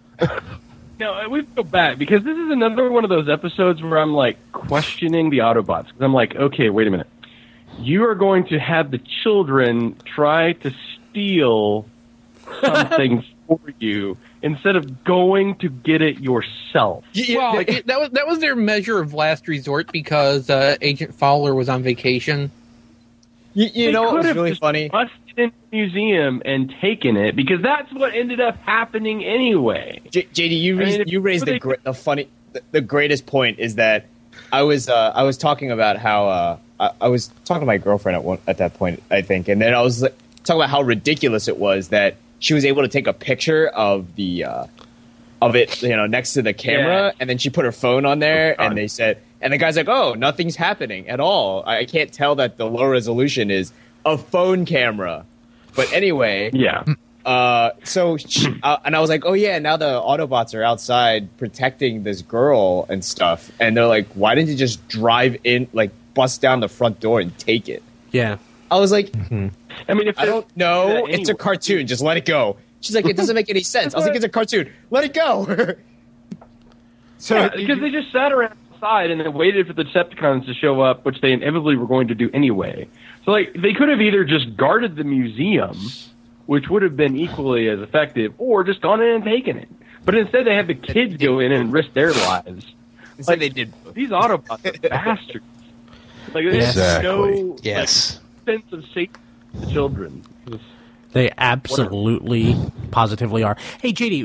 No, we go back, because this is another one of those episodes where I'm like questioning the Autobots. Because I'm like, okay, wait a minute. You are going to have the children try to steal something for you instead of going to get it yourself. Well, that was their measure of last resort, because Agent Fowler was on vacation. You know what was really just funny? busted in the museum and taken it, because that's what ended up happening anyway. JD, you raised the greatest point is that I was talking about how I was talking to my girlfriend at that point, I think, and then I was like, talking about how ridiculous it was that she was able to take a picture of the of it, next to the camera, and then she put her phone on there, and they said, and the guy's like, "Oh, nothing's happening at all. I can't tell that the low resolution is a phone camera." But anyway, Yeah. So and I was like, "Oh yeah, now the Autobots are outside protecting this girl and stuff," and they're like, "Why didn't you just drive in, like bust down the front door and take it?" Yeah. I was like, I mean, if I don't know. that It's a anyway. cartoon. Just let it go. She's like, it doesn't make any sense. I was like, it's a cartoon. Let it go. So because they just sat around outside and then waited for the Decepticons to show up, which they inevitably were going to do anyway. So, like, they could have either just guarded the museum, which would have been equally as effective, or just gone in and taken it. But instead, they had the kids go in and risk their lives. Like, they did. These Autobots are bastards. Like, there's Exactly. no Yes. sense of safety for the children. They absolutely, positively are. Hey, JD,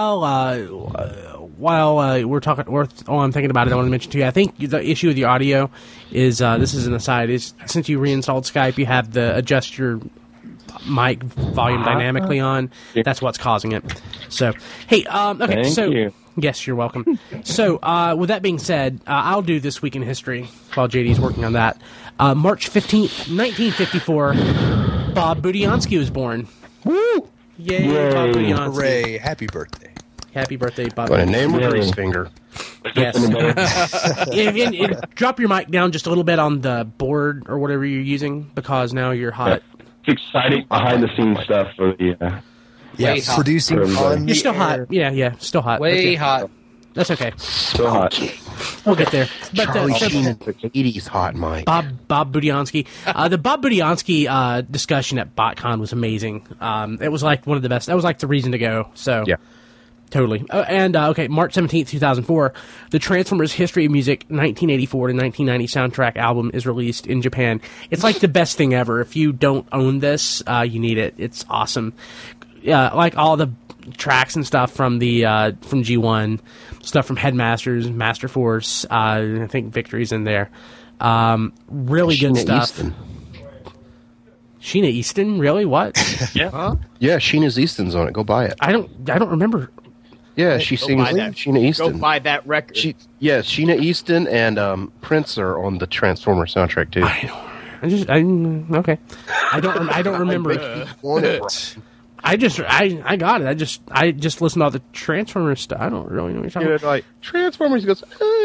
while we're talking, I'm thinking about it, I want to mention to you, I think the issue with your audio is, this is an aside, is since you reinstalled Skype, you have the adjust your mic volume dynamically on. That's what's causing it. So, hey, okay, Thank you. Yes, you're welcome. So, with that being said, I'll do This Week in History while JD's working on that. March 15th, 1954, Bob Budiansky was born. Woo! Yay, Bob Budiansky. Hooray! Happy birthday. Happy birthday, Bob. What a name with his finger. Yes. And drop your mic down just a little bit on the board or whatever you're using, because now you're hot. It's exciting behind-the-scenes stuff for the... Yeah, Way hot. producing on You're still the air. hot. Yeah, still hot. Way Okay. hot. That's okay. so hot. We'll get there. But Charlie so Sheen is the 80s hot mic. Bob Budiansky. The Bob Budiansky discussion at BotCon was amazing. It was like one of the best. That was like the reason to go. So Yeah. totally. Okay, March 17th, 2004, the Transformers History of Music 1984 to 1990 soundtrack album is released in Japan. It's like the best thing ever. If you don't own this, you need it. It's awesome. Like all the tracks and stuff from the from G1, stuff from Headmasters, Master Force, I think Victory's in there. Really good Sheena stuff. Easton. Sheena Easton, really? What? Yeah. Yeah, Sheena's Easton's on it. Go buy it. I don't remember. Yeah, she Go sings buy that. Sheena Go Easton. buy that record. Sheena Easton and Prince are on the Transformer soundtrack too. Okay. I don't remember. I got it. I just listened to all the Transformers stuff. I don't really know what you're talking about. Like Transformers goes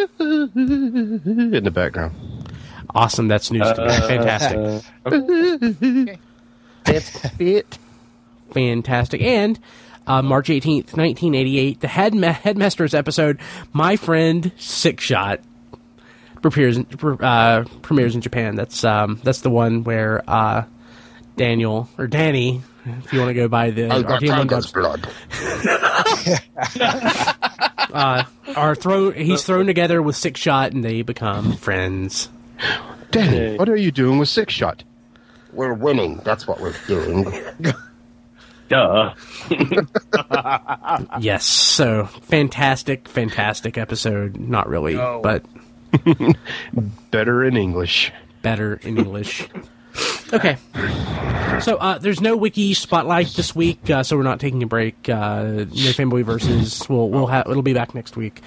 in the background. Awesome. That's news to me. Fantastic. That's it. Fantastic. And March 18th, 1988, the Headmasters episode, My Friend Six Shot, premieres in Japan. That's the one where Daniel, or Danny, if you want to go by the RTM1 dubs, he's thrown together with Six Shot, and they become friends. Danny, what are you doing with Six Shot? We're winning. That's what we're doing. Duh. Yes, so fantastic episode. Not really, but Better in English. better in English. Okay, so there's no wiki spotlight this week, so we're not taking a break. No Fanboy Versus. We'll have it'll be back next week.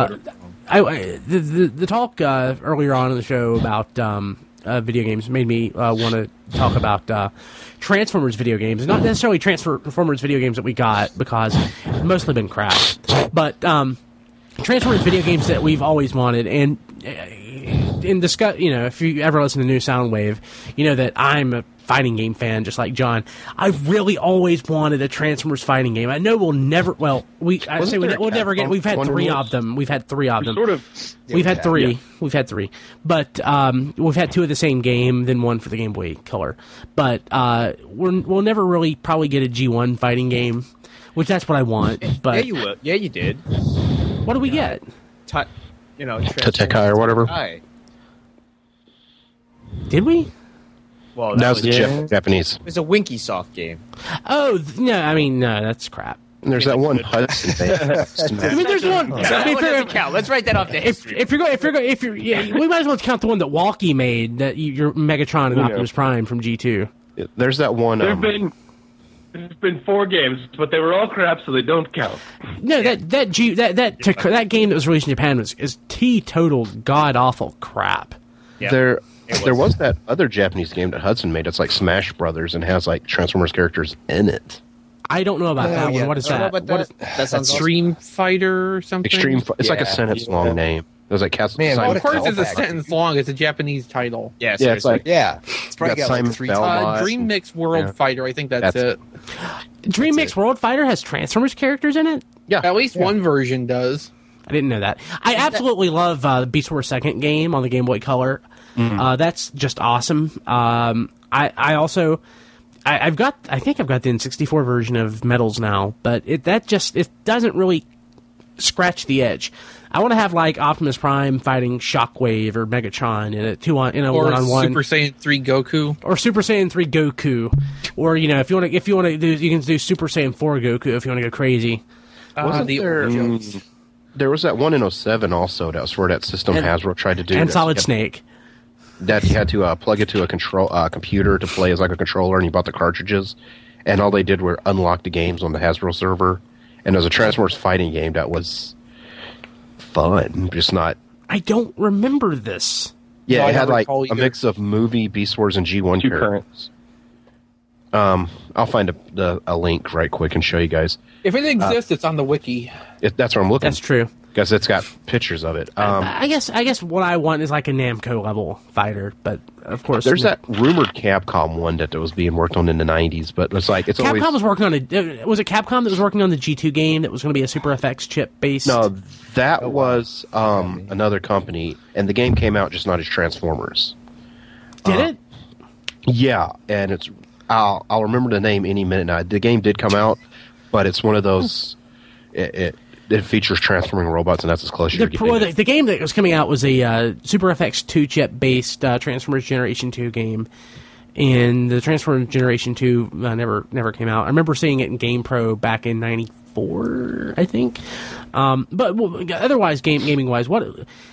The talk earlier on in the show about video games made me want to talk about Transformers video games, not necessarily Transformers video games that we got, because it's mostly been crap, but Transformers video games that we've always wanted. And in discuss, if you ever listen to New Soundwave, you know that I'm a fighting game fan, just like John. I've really always wanted a Transformers fighting game. I know we'll never. Well, we'll never get. We've had three of them. We've had three of them. We've had three. Yeah. We've had three, but we've had two of the same game, then one for the Game Boy Color. But we'll never really probably get a G1 fighting game, which that's what I want. But yeah, you will. Yeah, you did. What do we get? Tatekai or whatever. Tatekai. Did we? Well, that was the Japanese. It was a Winky Soft game. Oh no! I mean, no, that's crap. And there's that one Hudson thing. I mean, there's one. That one doesn't count. Let's write that off the history. We might as well count the one that Walkie made, that your Megatron and Optimus Prime from G2. There's that one. There's been 4 games, but they were all crap, so they don't count. No, that game that was released in Japan is teetotal god awful crap. Yeah. There was that other Japanese game that Hudson made. It's like Smash Brothers and has like Transformers characters in it. I don't know about that one. What is that? That sounds Extreme Fighter or something. It's like a sentence long name. It was like Castle. Man, Simon, what Of course, it's a callback. sentence long. It's a Japanese title. Yeah, yeah, it's like It's probably got Simon like 3 Belmont. times. Dream Mix World Yeah. Fighter. I think that's it. Dream Mix World Fighter has Transformers characters in it? At least one version does. I didn't know that. I absolutely love the Beast Wars 2nd game on the Game Boy Color. That's just awesome. I think I've got the N64 version of Metals now, but it doesn't really scratch the edge. I want to have like Optimus Prime fighting Shockwave or Megatron in a Or one-on-one. Super Saiyan 3 Goku. Or Super Saiyan 3 Goku, or if you want to do, you can do Super Saiyan 4 Goku if you want to go crazy. Wasn't The there? jokes. There was that one in 07 also. That was where that system Hasbro tried to do. And that. Solid Snake. That you had to plug it to a computer to play as like a controller, and you bought the cartridges, and all they did were unlock the games on the Hasbro server. And it was a Transformers fighting game that was fun, just not. I don't remember this. Yeah, No, I it had don't like recall a either. mix of movie, Beast Wars, and G1 Two characters. I'll find a link right quick and show you guys. If it exists, it's on the wiki. That's where I'm looking. That's true. Because it's got pictures of it. I guess what I want is like a Namco level fighter, but of course There's that rumored Capcom one that was being worked on in the 90s, but it's like it's Capcom always. was working on was it Capcom that was working on the G2 game that was going to be a Super FX chip based? No, that was another company, and the game came out just not as Transformers. Did it? Yeah, and it's I'll remember the name any minute now. The game did come out, but it's one of those. It features transforming robots, and that's as close as you're getting. The game that was coming out was a Super FX 2 chip based Transformers Generation 2 game, and the Transformers Generation 2 never came out. I remember seeing it in GamePro back in '94, I think. But otherwise, gaming wise, what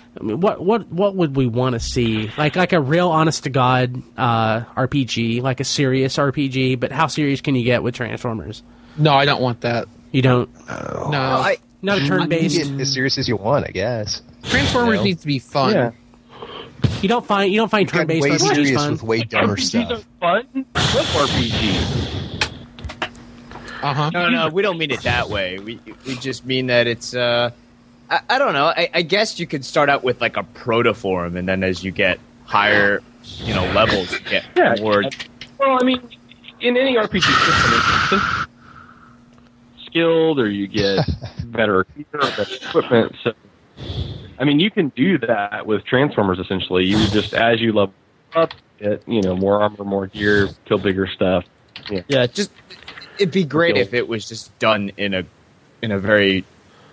would we want to see? Like a real honest to god RPG, like a serious RPG. But how serious can you get with Transformers? No, I don't want that. You don't. No. Not a turn You based. get as serious as you want, I guess. Transformers needs to be fun. Yeah. You don't find Got turn based way RPGs serious fun. with way dumber RPGs are stuff. fun. What RPG? Uh-huh. No, we don't mean it that way. We just mean that it's I don't know. I guess you could start out with like a protoform, and then as you get higher, levels, you get more. Well, I mean, in any RPG system, it's skilled, or you get better gear, better equipment. So, I mean, you can do that with Transformers. Essentially, you just as you level up, get more armor, more gear, kill bigger stuff. Yeah, just it'd be great if it was just done in a very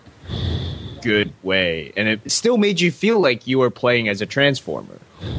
good way, and it still made you feel like you were playing as a Transformer.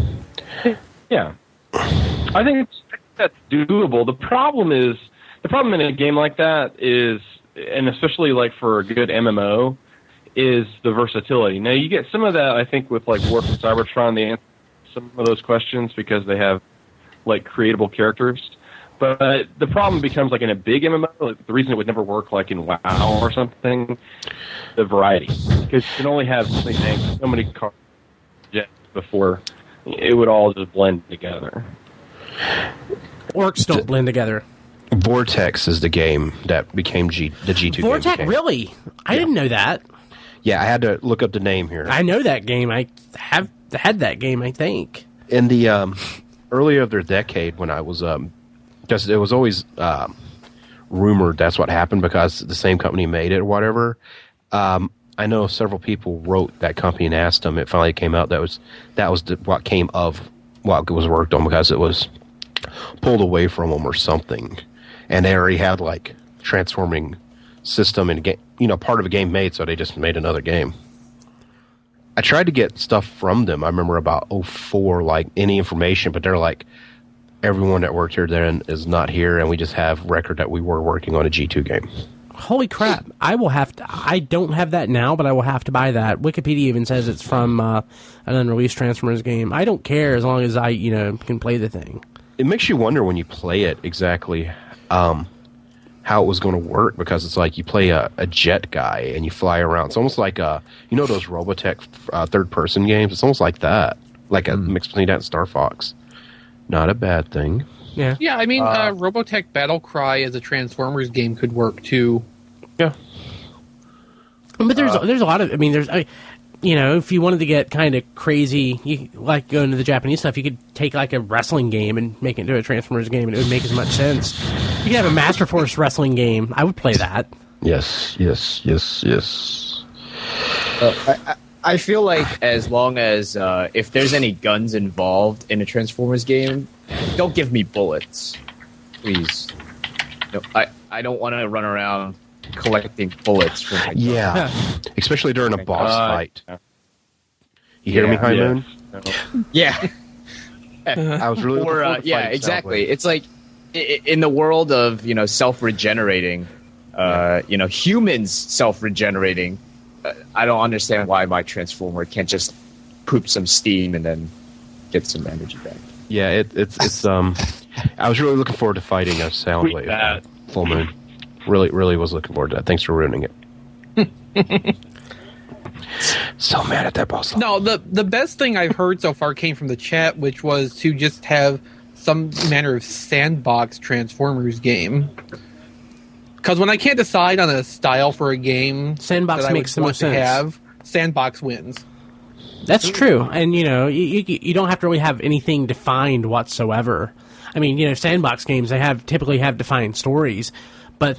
Yeah, I think that's doable. The problem in a game like that is, and especially like for a good MMO, is the versatility. Now you get some of that, I think, with like War for Cybertron. They answer some of those questions because they have like creatable characters. But the problem becomes like in a big MMO, like the reason it would never work like in WoW or something, the variety, because you can only have so many cards before it would all just blend together. Orcs don't blend together. Vortex is the game that became the G2 game. Vortex, became. really? I didn't know that. Yeah, I had to look up the name here. I know that game. I have had that game, I think. In the earlier of their decade, when I was just it was always rumored that's what happened because the same company made it or whatever. I know several people wrote that company and asked them. It finally came out that was what came of what was worked on because it was pulled away from them or something, and they already had like transforming system and game, part of a game made, so they just made another game. I tried to get stuff from them. I remember about 04, like any information, but they're like, everyone that worked here then is not here, and we just have record that we were working on a G2 game. Holy crap! I will have to. I don't have that now, but I will have to buy that. Wikipedia even says it's from an unreleased Transformers game. I don't care as long as I, can play the thing. It makes you wonder when you play it exactly how it was going to work, because it's like you play a jet guy and you fly around. It's almost like those Robotech third-person games. It's almost like that, like a mix between that and Star Fox. Not a bad thing. Yeah. Yeah, I mean, Robotech Battlecry as a Transformers game could work too. Yeah. But there's a lot of. If you wanted to get kind of crazy, you like going to the Japanese stuff, you could take like a wrestling game and make it into a Transformers game, and it would make as much sense. You could have a Master Force wrestling game. I would play that. Yes. I feel like as long as if there's any guns involved in a Transformers game, don't give me bullets, please. No, I don't want to run around collecting bullets from my gun. Especially during a boss fight. You hear me, High Moon? Yeah. I was really looking forward to fighting exactly. It's like in the world of self-regenerating, humans self-regenerating. I don't understand why my Transformer can't just poop some steam and then get some energy back. Yeah, it's I was really looking forward to fighting a Soundwave Full Moon. Really was looking forward to that. Thanks for ruining it. So mad at that boss. No, the best thing I've heard so far came from the chat, which was to just have some manner of sandbox Transformers game. Because when I can't decide on a style for a game, sandbox makes the most sense. Sandbox wins. That's true, and you don't have to really have anything defined whatsoever. I mean, sandbox games typically have defined stories, but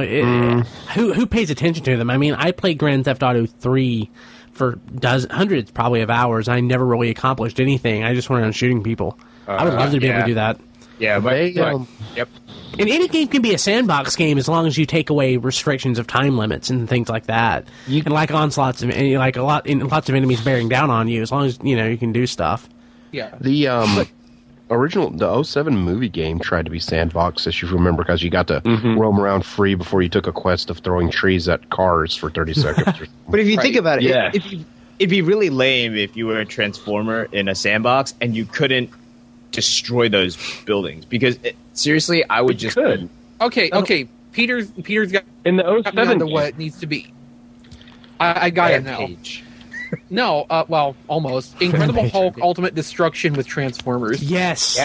who pays attention to them? I mean, I played Grand Theft Auto 3 for hundreds probably of hours. I never really accomplished anything. I just went around shooting people. I would love to be able to do that. Yeah, but yep. And any game can be a sandbox game as long as you take away restrictions of time limits and things like that. And like onslaughts and lots of enemies bearing down on you, as long as you can do stuff. Yeah. The the 07 movie game tried to be sandbox, as you remember, because you got to roam around free before you took a quest of throwing trees at cars for 30 seconds. But if you think about it, it'd be really lame if you were a Transformer in a sandbox and you couldn't destroy those buildings, because seriously, I would just could. Okay. Peter's got in the 07 to what it needs to be. I got it now. No, well, almost. Incredible Hulk Ultimate Destruction with Transformers. Yes.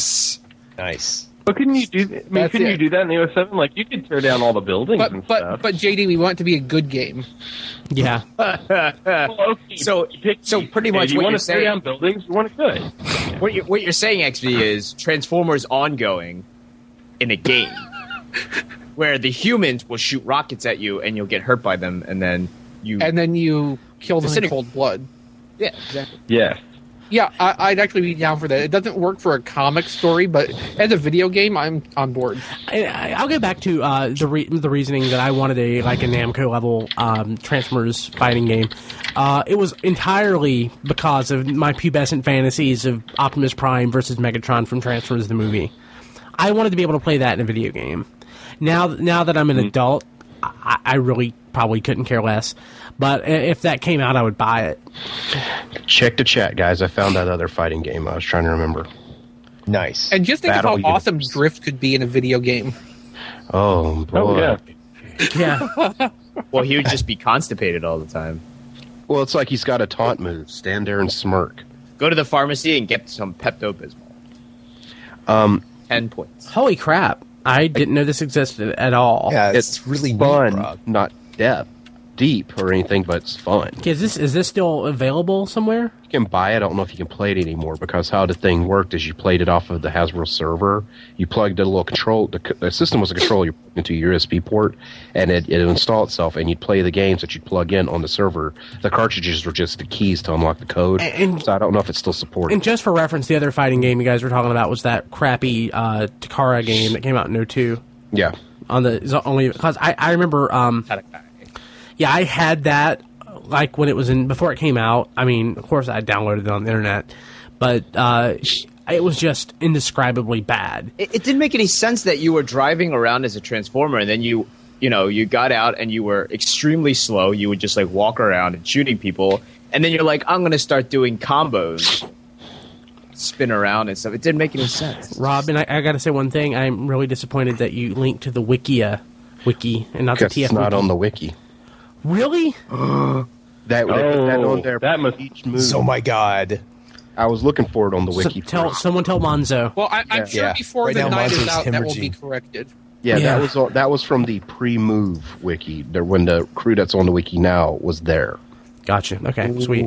Nice. But couldn't you do that? I mean, couldn't you do that in the 07? Like, you could tear down all the buildings and stuff. But JD, we want it to be a good game. Yeah. Well, okay, so pretty much you what want you're to tear saying. down buildings, you want it good. What you're saying, XV, is Transformers ongoing in a game where the humans will shoot rockets at you and you'll get hurt by them, and then you kill them in cold blood. Yeah, exactly. Yeah. Yeah, I'd actually be down for that. It doesn't work for a comic story, but as a video game, I'm on board. I'll go back to the reasoning that I wanted a Namco level Transformers fighting game. It was entirely because of my pubescent fantasies of Optimus Prime versus Megatron from Transformers the movie. I wanted to be able to play that in a video game. Now that I'm an adult, I really probably couldn't care less. But if that came out, I would buy it. Check the chat, guys. I found that other fighting game I was trying to remember. Nice. And just think of how awesome Drift could be in a video game. Oh, boy. Oh, Yeah. Well, he would just be constipated all the time. Well, it's like he's got a taunt move. Stand there and smirk. Go to the pharmacy and get some Pepto-Bismol. 10 points. Holy crap. I didn't know this existed at all. Yeah, it's really fun, neat, Rob. not deep or anything, but it's fun. Okay, is this still available somewhere? You can buy it. I don't know if you can play it anymore, because how the thing worked is you played it off of the Hasbro server. You plugged a little control. The system was a controller you plugged into a USB port, and it would install itself, and you'd play the games that you'd plug in on the server. The cartridges were just the keys to unlock the code. So I don't know if it's still supported. And just for reference, the other fighting game you guys were talking about was that crappy Takara game that came out in 02. Yeah. Because I remember... Yeah, I had that when it was before it came out. I mean, of course, I downloaded it on the internet, but it was just indescribably bad. It didn't make any sense that you were driving around as a Transformer and then you you got out and you were extremely slow. You would just like walk around and shooting people, and then you're like, I'm gonna start doing combos, spin around and stuff. It didn't make any sense. Rob, and I got to say one thing. I'm really disappointed that you linked to the wiki and not the TF. It's not wiki. on the wiki. Really? They put that on there. That must each move. Oh my god. I was looking for it on the wiki. Someone tell Monzo. Well, I'm sure before Right the now, night is Monzo's out, that will be hemorrhaging. corrected. Yeah, Yeah. that was from the pre-move wiki. When the crew that's on the wiki now was there. Gotcha. Okay, sweet.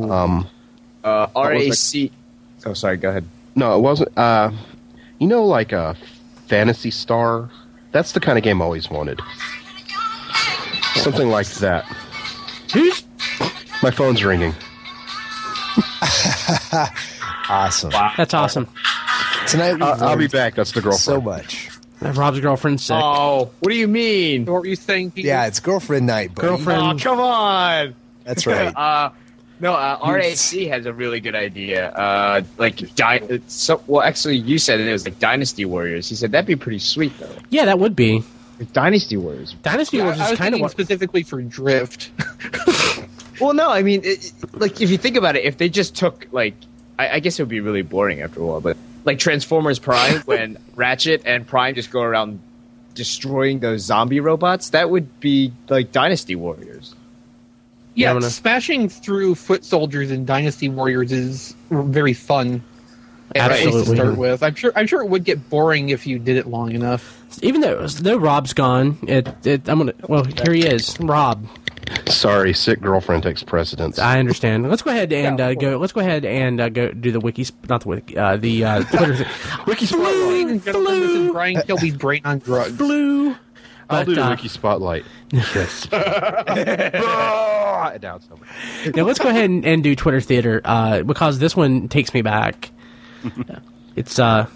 RAC. Oh, sorry. Go ahead. No, it wasn't. Like a Phantasy Star. That's the kind of game I always wanted. Something like that. Who's? My phone's ringing. Awesome. That's awesome. Tonight we've I'll be learned back. That's the girlfriend. so much. Rob's girlfriend's sick. Oh, what do you mean? What were you saying, Peter? Yeah, it's girlfriend night, buddy. Girlfriend. Oh, come on. That's right. RAC has a really good idea. Actually, you said it was like Dynasty Warriors. He said that'd be pretty sweet though. Yeah, that would be. Like Dynasty Warriors. Dynasty Wars I is was kind of thinking what. specifically for Drift. Well, no, I mean, like if you think about it, if they just took I guess it would be really boring after a while. But like Transformers Prime, when Ratchet and Prime just go around destroying those zombie robots, that would be like Dynasty Warriors. Yeah, I'm gonna- smashing through foot soldiers in Dynasty Warriors is very fun. At least to Absolutely. start with, I'm sure it would get boring if you did it long enough. Even though Rob's gone, I'm gonna. Well, here he is, Rob. Sorry, sick girlfriend takes precedence. I understand. Let's go ahead and Yeah, go. Let's go ahead and go do the wiki. Not the wiki. The Twitter. thing. Wiki Ladies and Spotlight. gentlemen, this is Brian Kilby's Brain on Drugs. Blue. I'll But, do the Wiki Spotlight. Yes. I doubt so. Now let's go ahead and do Twitter theater because this one takes me back. It's the.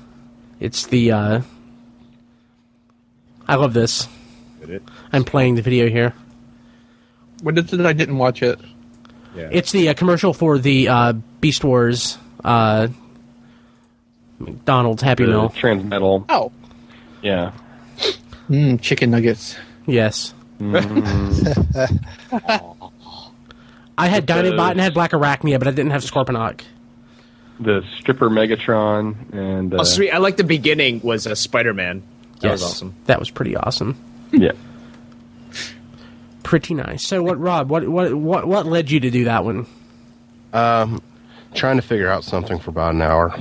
I love this. I'm playing the video here. What is it? I didn't watch it. It's the commercial for the Beast Wars McDonald's Happy the Meal. Transmetal. Oh, Yeah. chicken nuggets. Yes. I had Dinobot and had Black Arachnia, but I didn't have Scorponok. The stripper Megatron and Oh, sweet! I like the beginning was Spider-Man. That was awesome. That was pretty awesome. yeah. Pretty nice. So, what, Rob? What led you to do that one? Trying to figure out something for about an hour.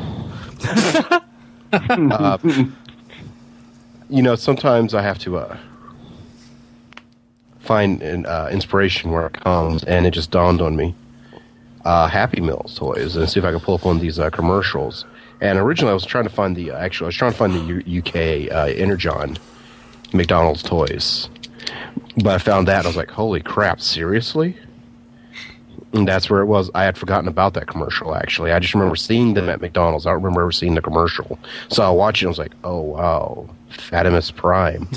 Sometimes I have to find inspiration where it comes, and it just dawned on me. Happy Meals toys, and see if I can pull up one of these commercials. And originally, I was trying to find the UK Energon McDonald's toys, but I found that and I was like, "Holy crap! Seriously?" And that's where it was. I had forgotten about that commercial. Actually, I just remember seeing them at McDonald's. I don't remember ever seeing the commercial. So I watched it and I was like, "Oh wow, Fatimus Prime."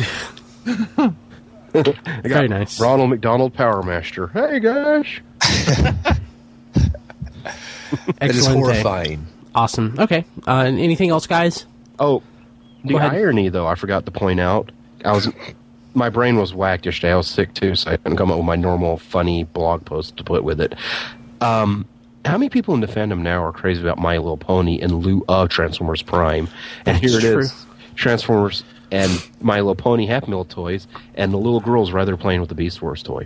Very nice. Ronald McDonald Power Master. Hey guys. That is Excellent. horrifying. Awesome. Okay. And anything else, guys? Oh, the Go ahead. irony, though, I forgot to point out. My brain was whacked yesterday. I was sick, too, so I couldn't come up with my normal, funny blog post to put with it. How many people in the fandom now are crazy about My Little Pony in lieu of Transformers Prime? And That's here it is. true. Transformers and My Little Pony Happy Meal toys, and the little girl's rather playing with the Beast Wars toy.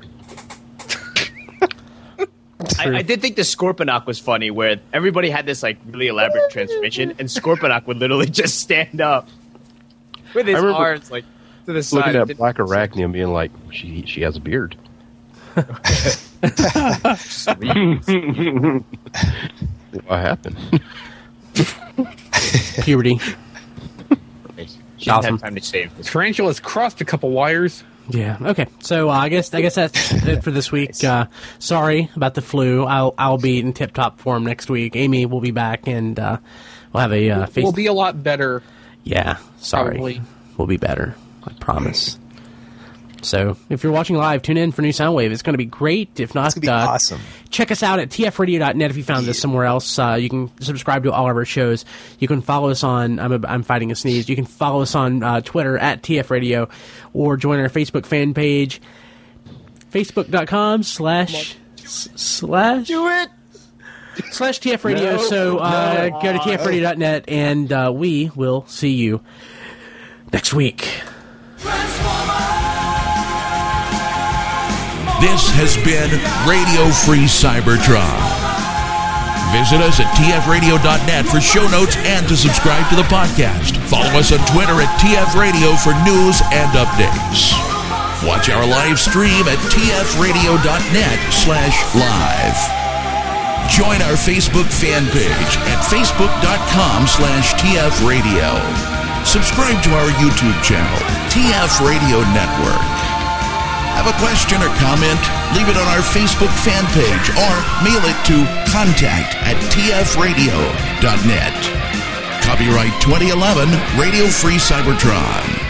I did think the Scorponok was funny, where everybody had this like really elaborate transformation, and Scorponok would literally just stand up with his remember arms like to the side. Looking It at didn't Black make sense. Arachnia and being like, she has a beard. What happened? Puberty. She didn't Awesome. have time to save this. Tarantula's crossed a couple wires. Yeah. Okay. So I guess that's it for this week. Sorry about the flu. I'll be in tip top form next week. Amy will be back, and we'll have a face. We'll be a lot better. Yeah. Sorry. Probably. We'll be better. I promise. So if you're watching live, tune in for New Soundwave. It's going to be great. If not, It's going to be awesome. Check us out at tfradio.net if you found this somewhere else. You can subscribe to all of our shows. You can follow us on, I'm fighting a sneeze. You can follow us on Twitter at tfradio, or join our Facebook fan page, facebook.com/ do it! /TFRadio. No, so go to tfradio.net, and we will see you next week. This has been Radio Free Cybertron. Visit us at tfradio.net for show notes and to subscribe to the podcast. Follow us on Twitter at tfradio for news and updates. Watch our live stream at tfradio.net/live. Join our Facebook fan page at facebook.com/tfradio. Subscribe to our YouTube channel, TF Radio Network. Have a question or comment? Leave it on our Facebook fan page or mail it to contact@tfradio.net. Copyright 2011, Radio Free Cybertron.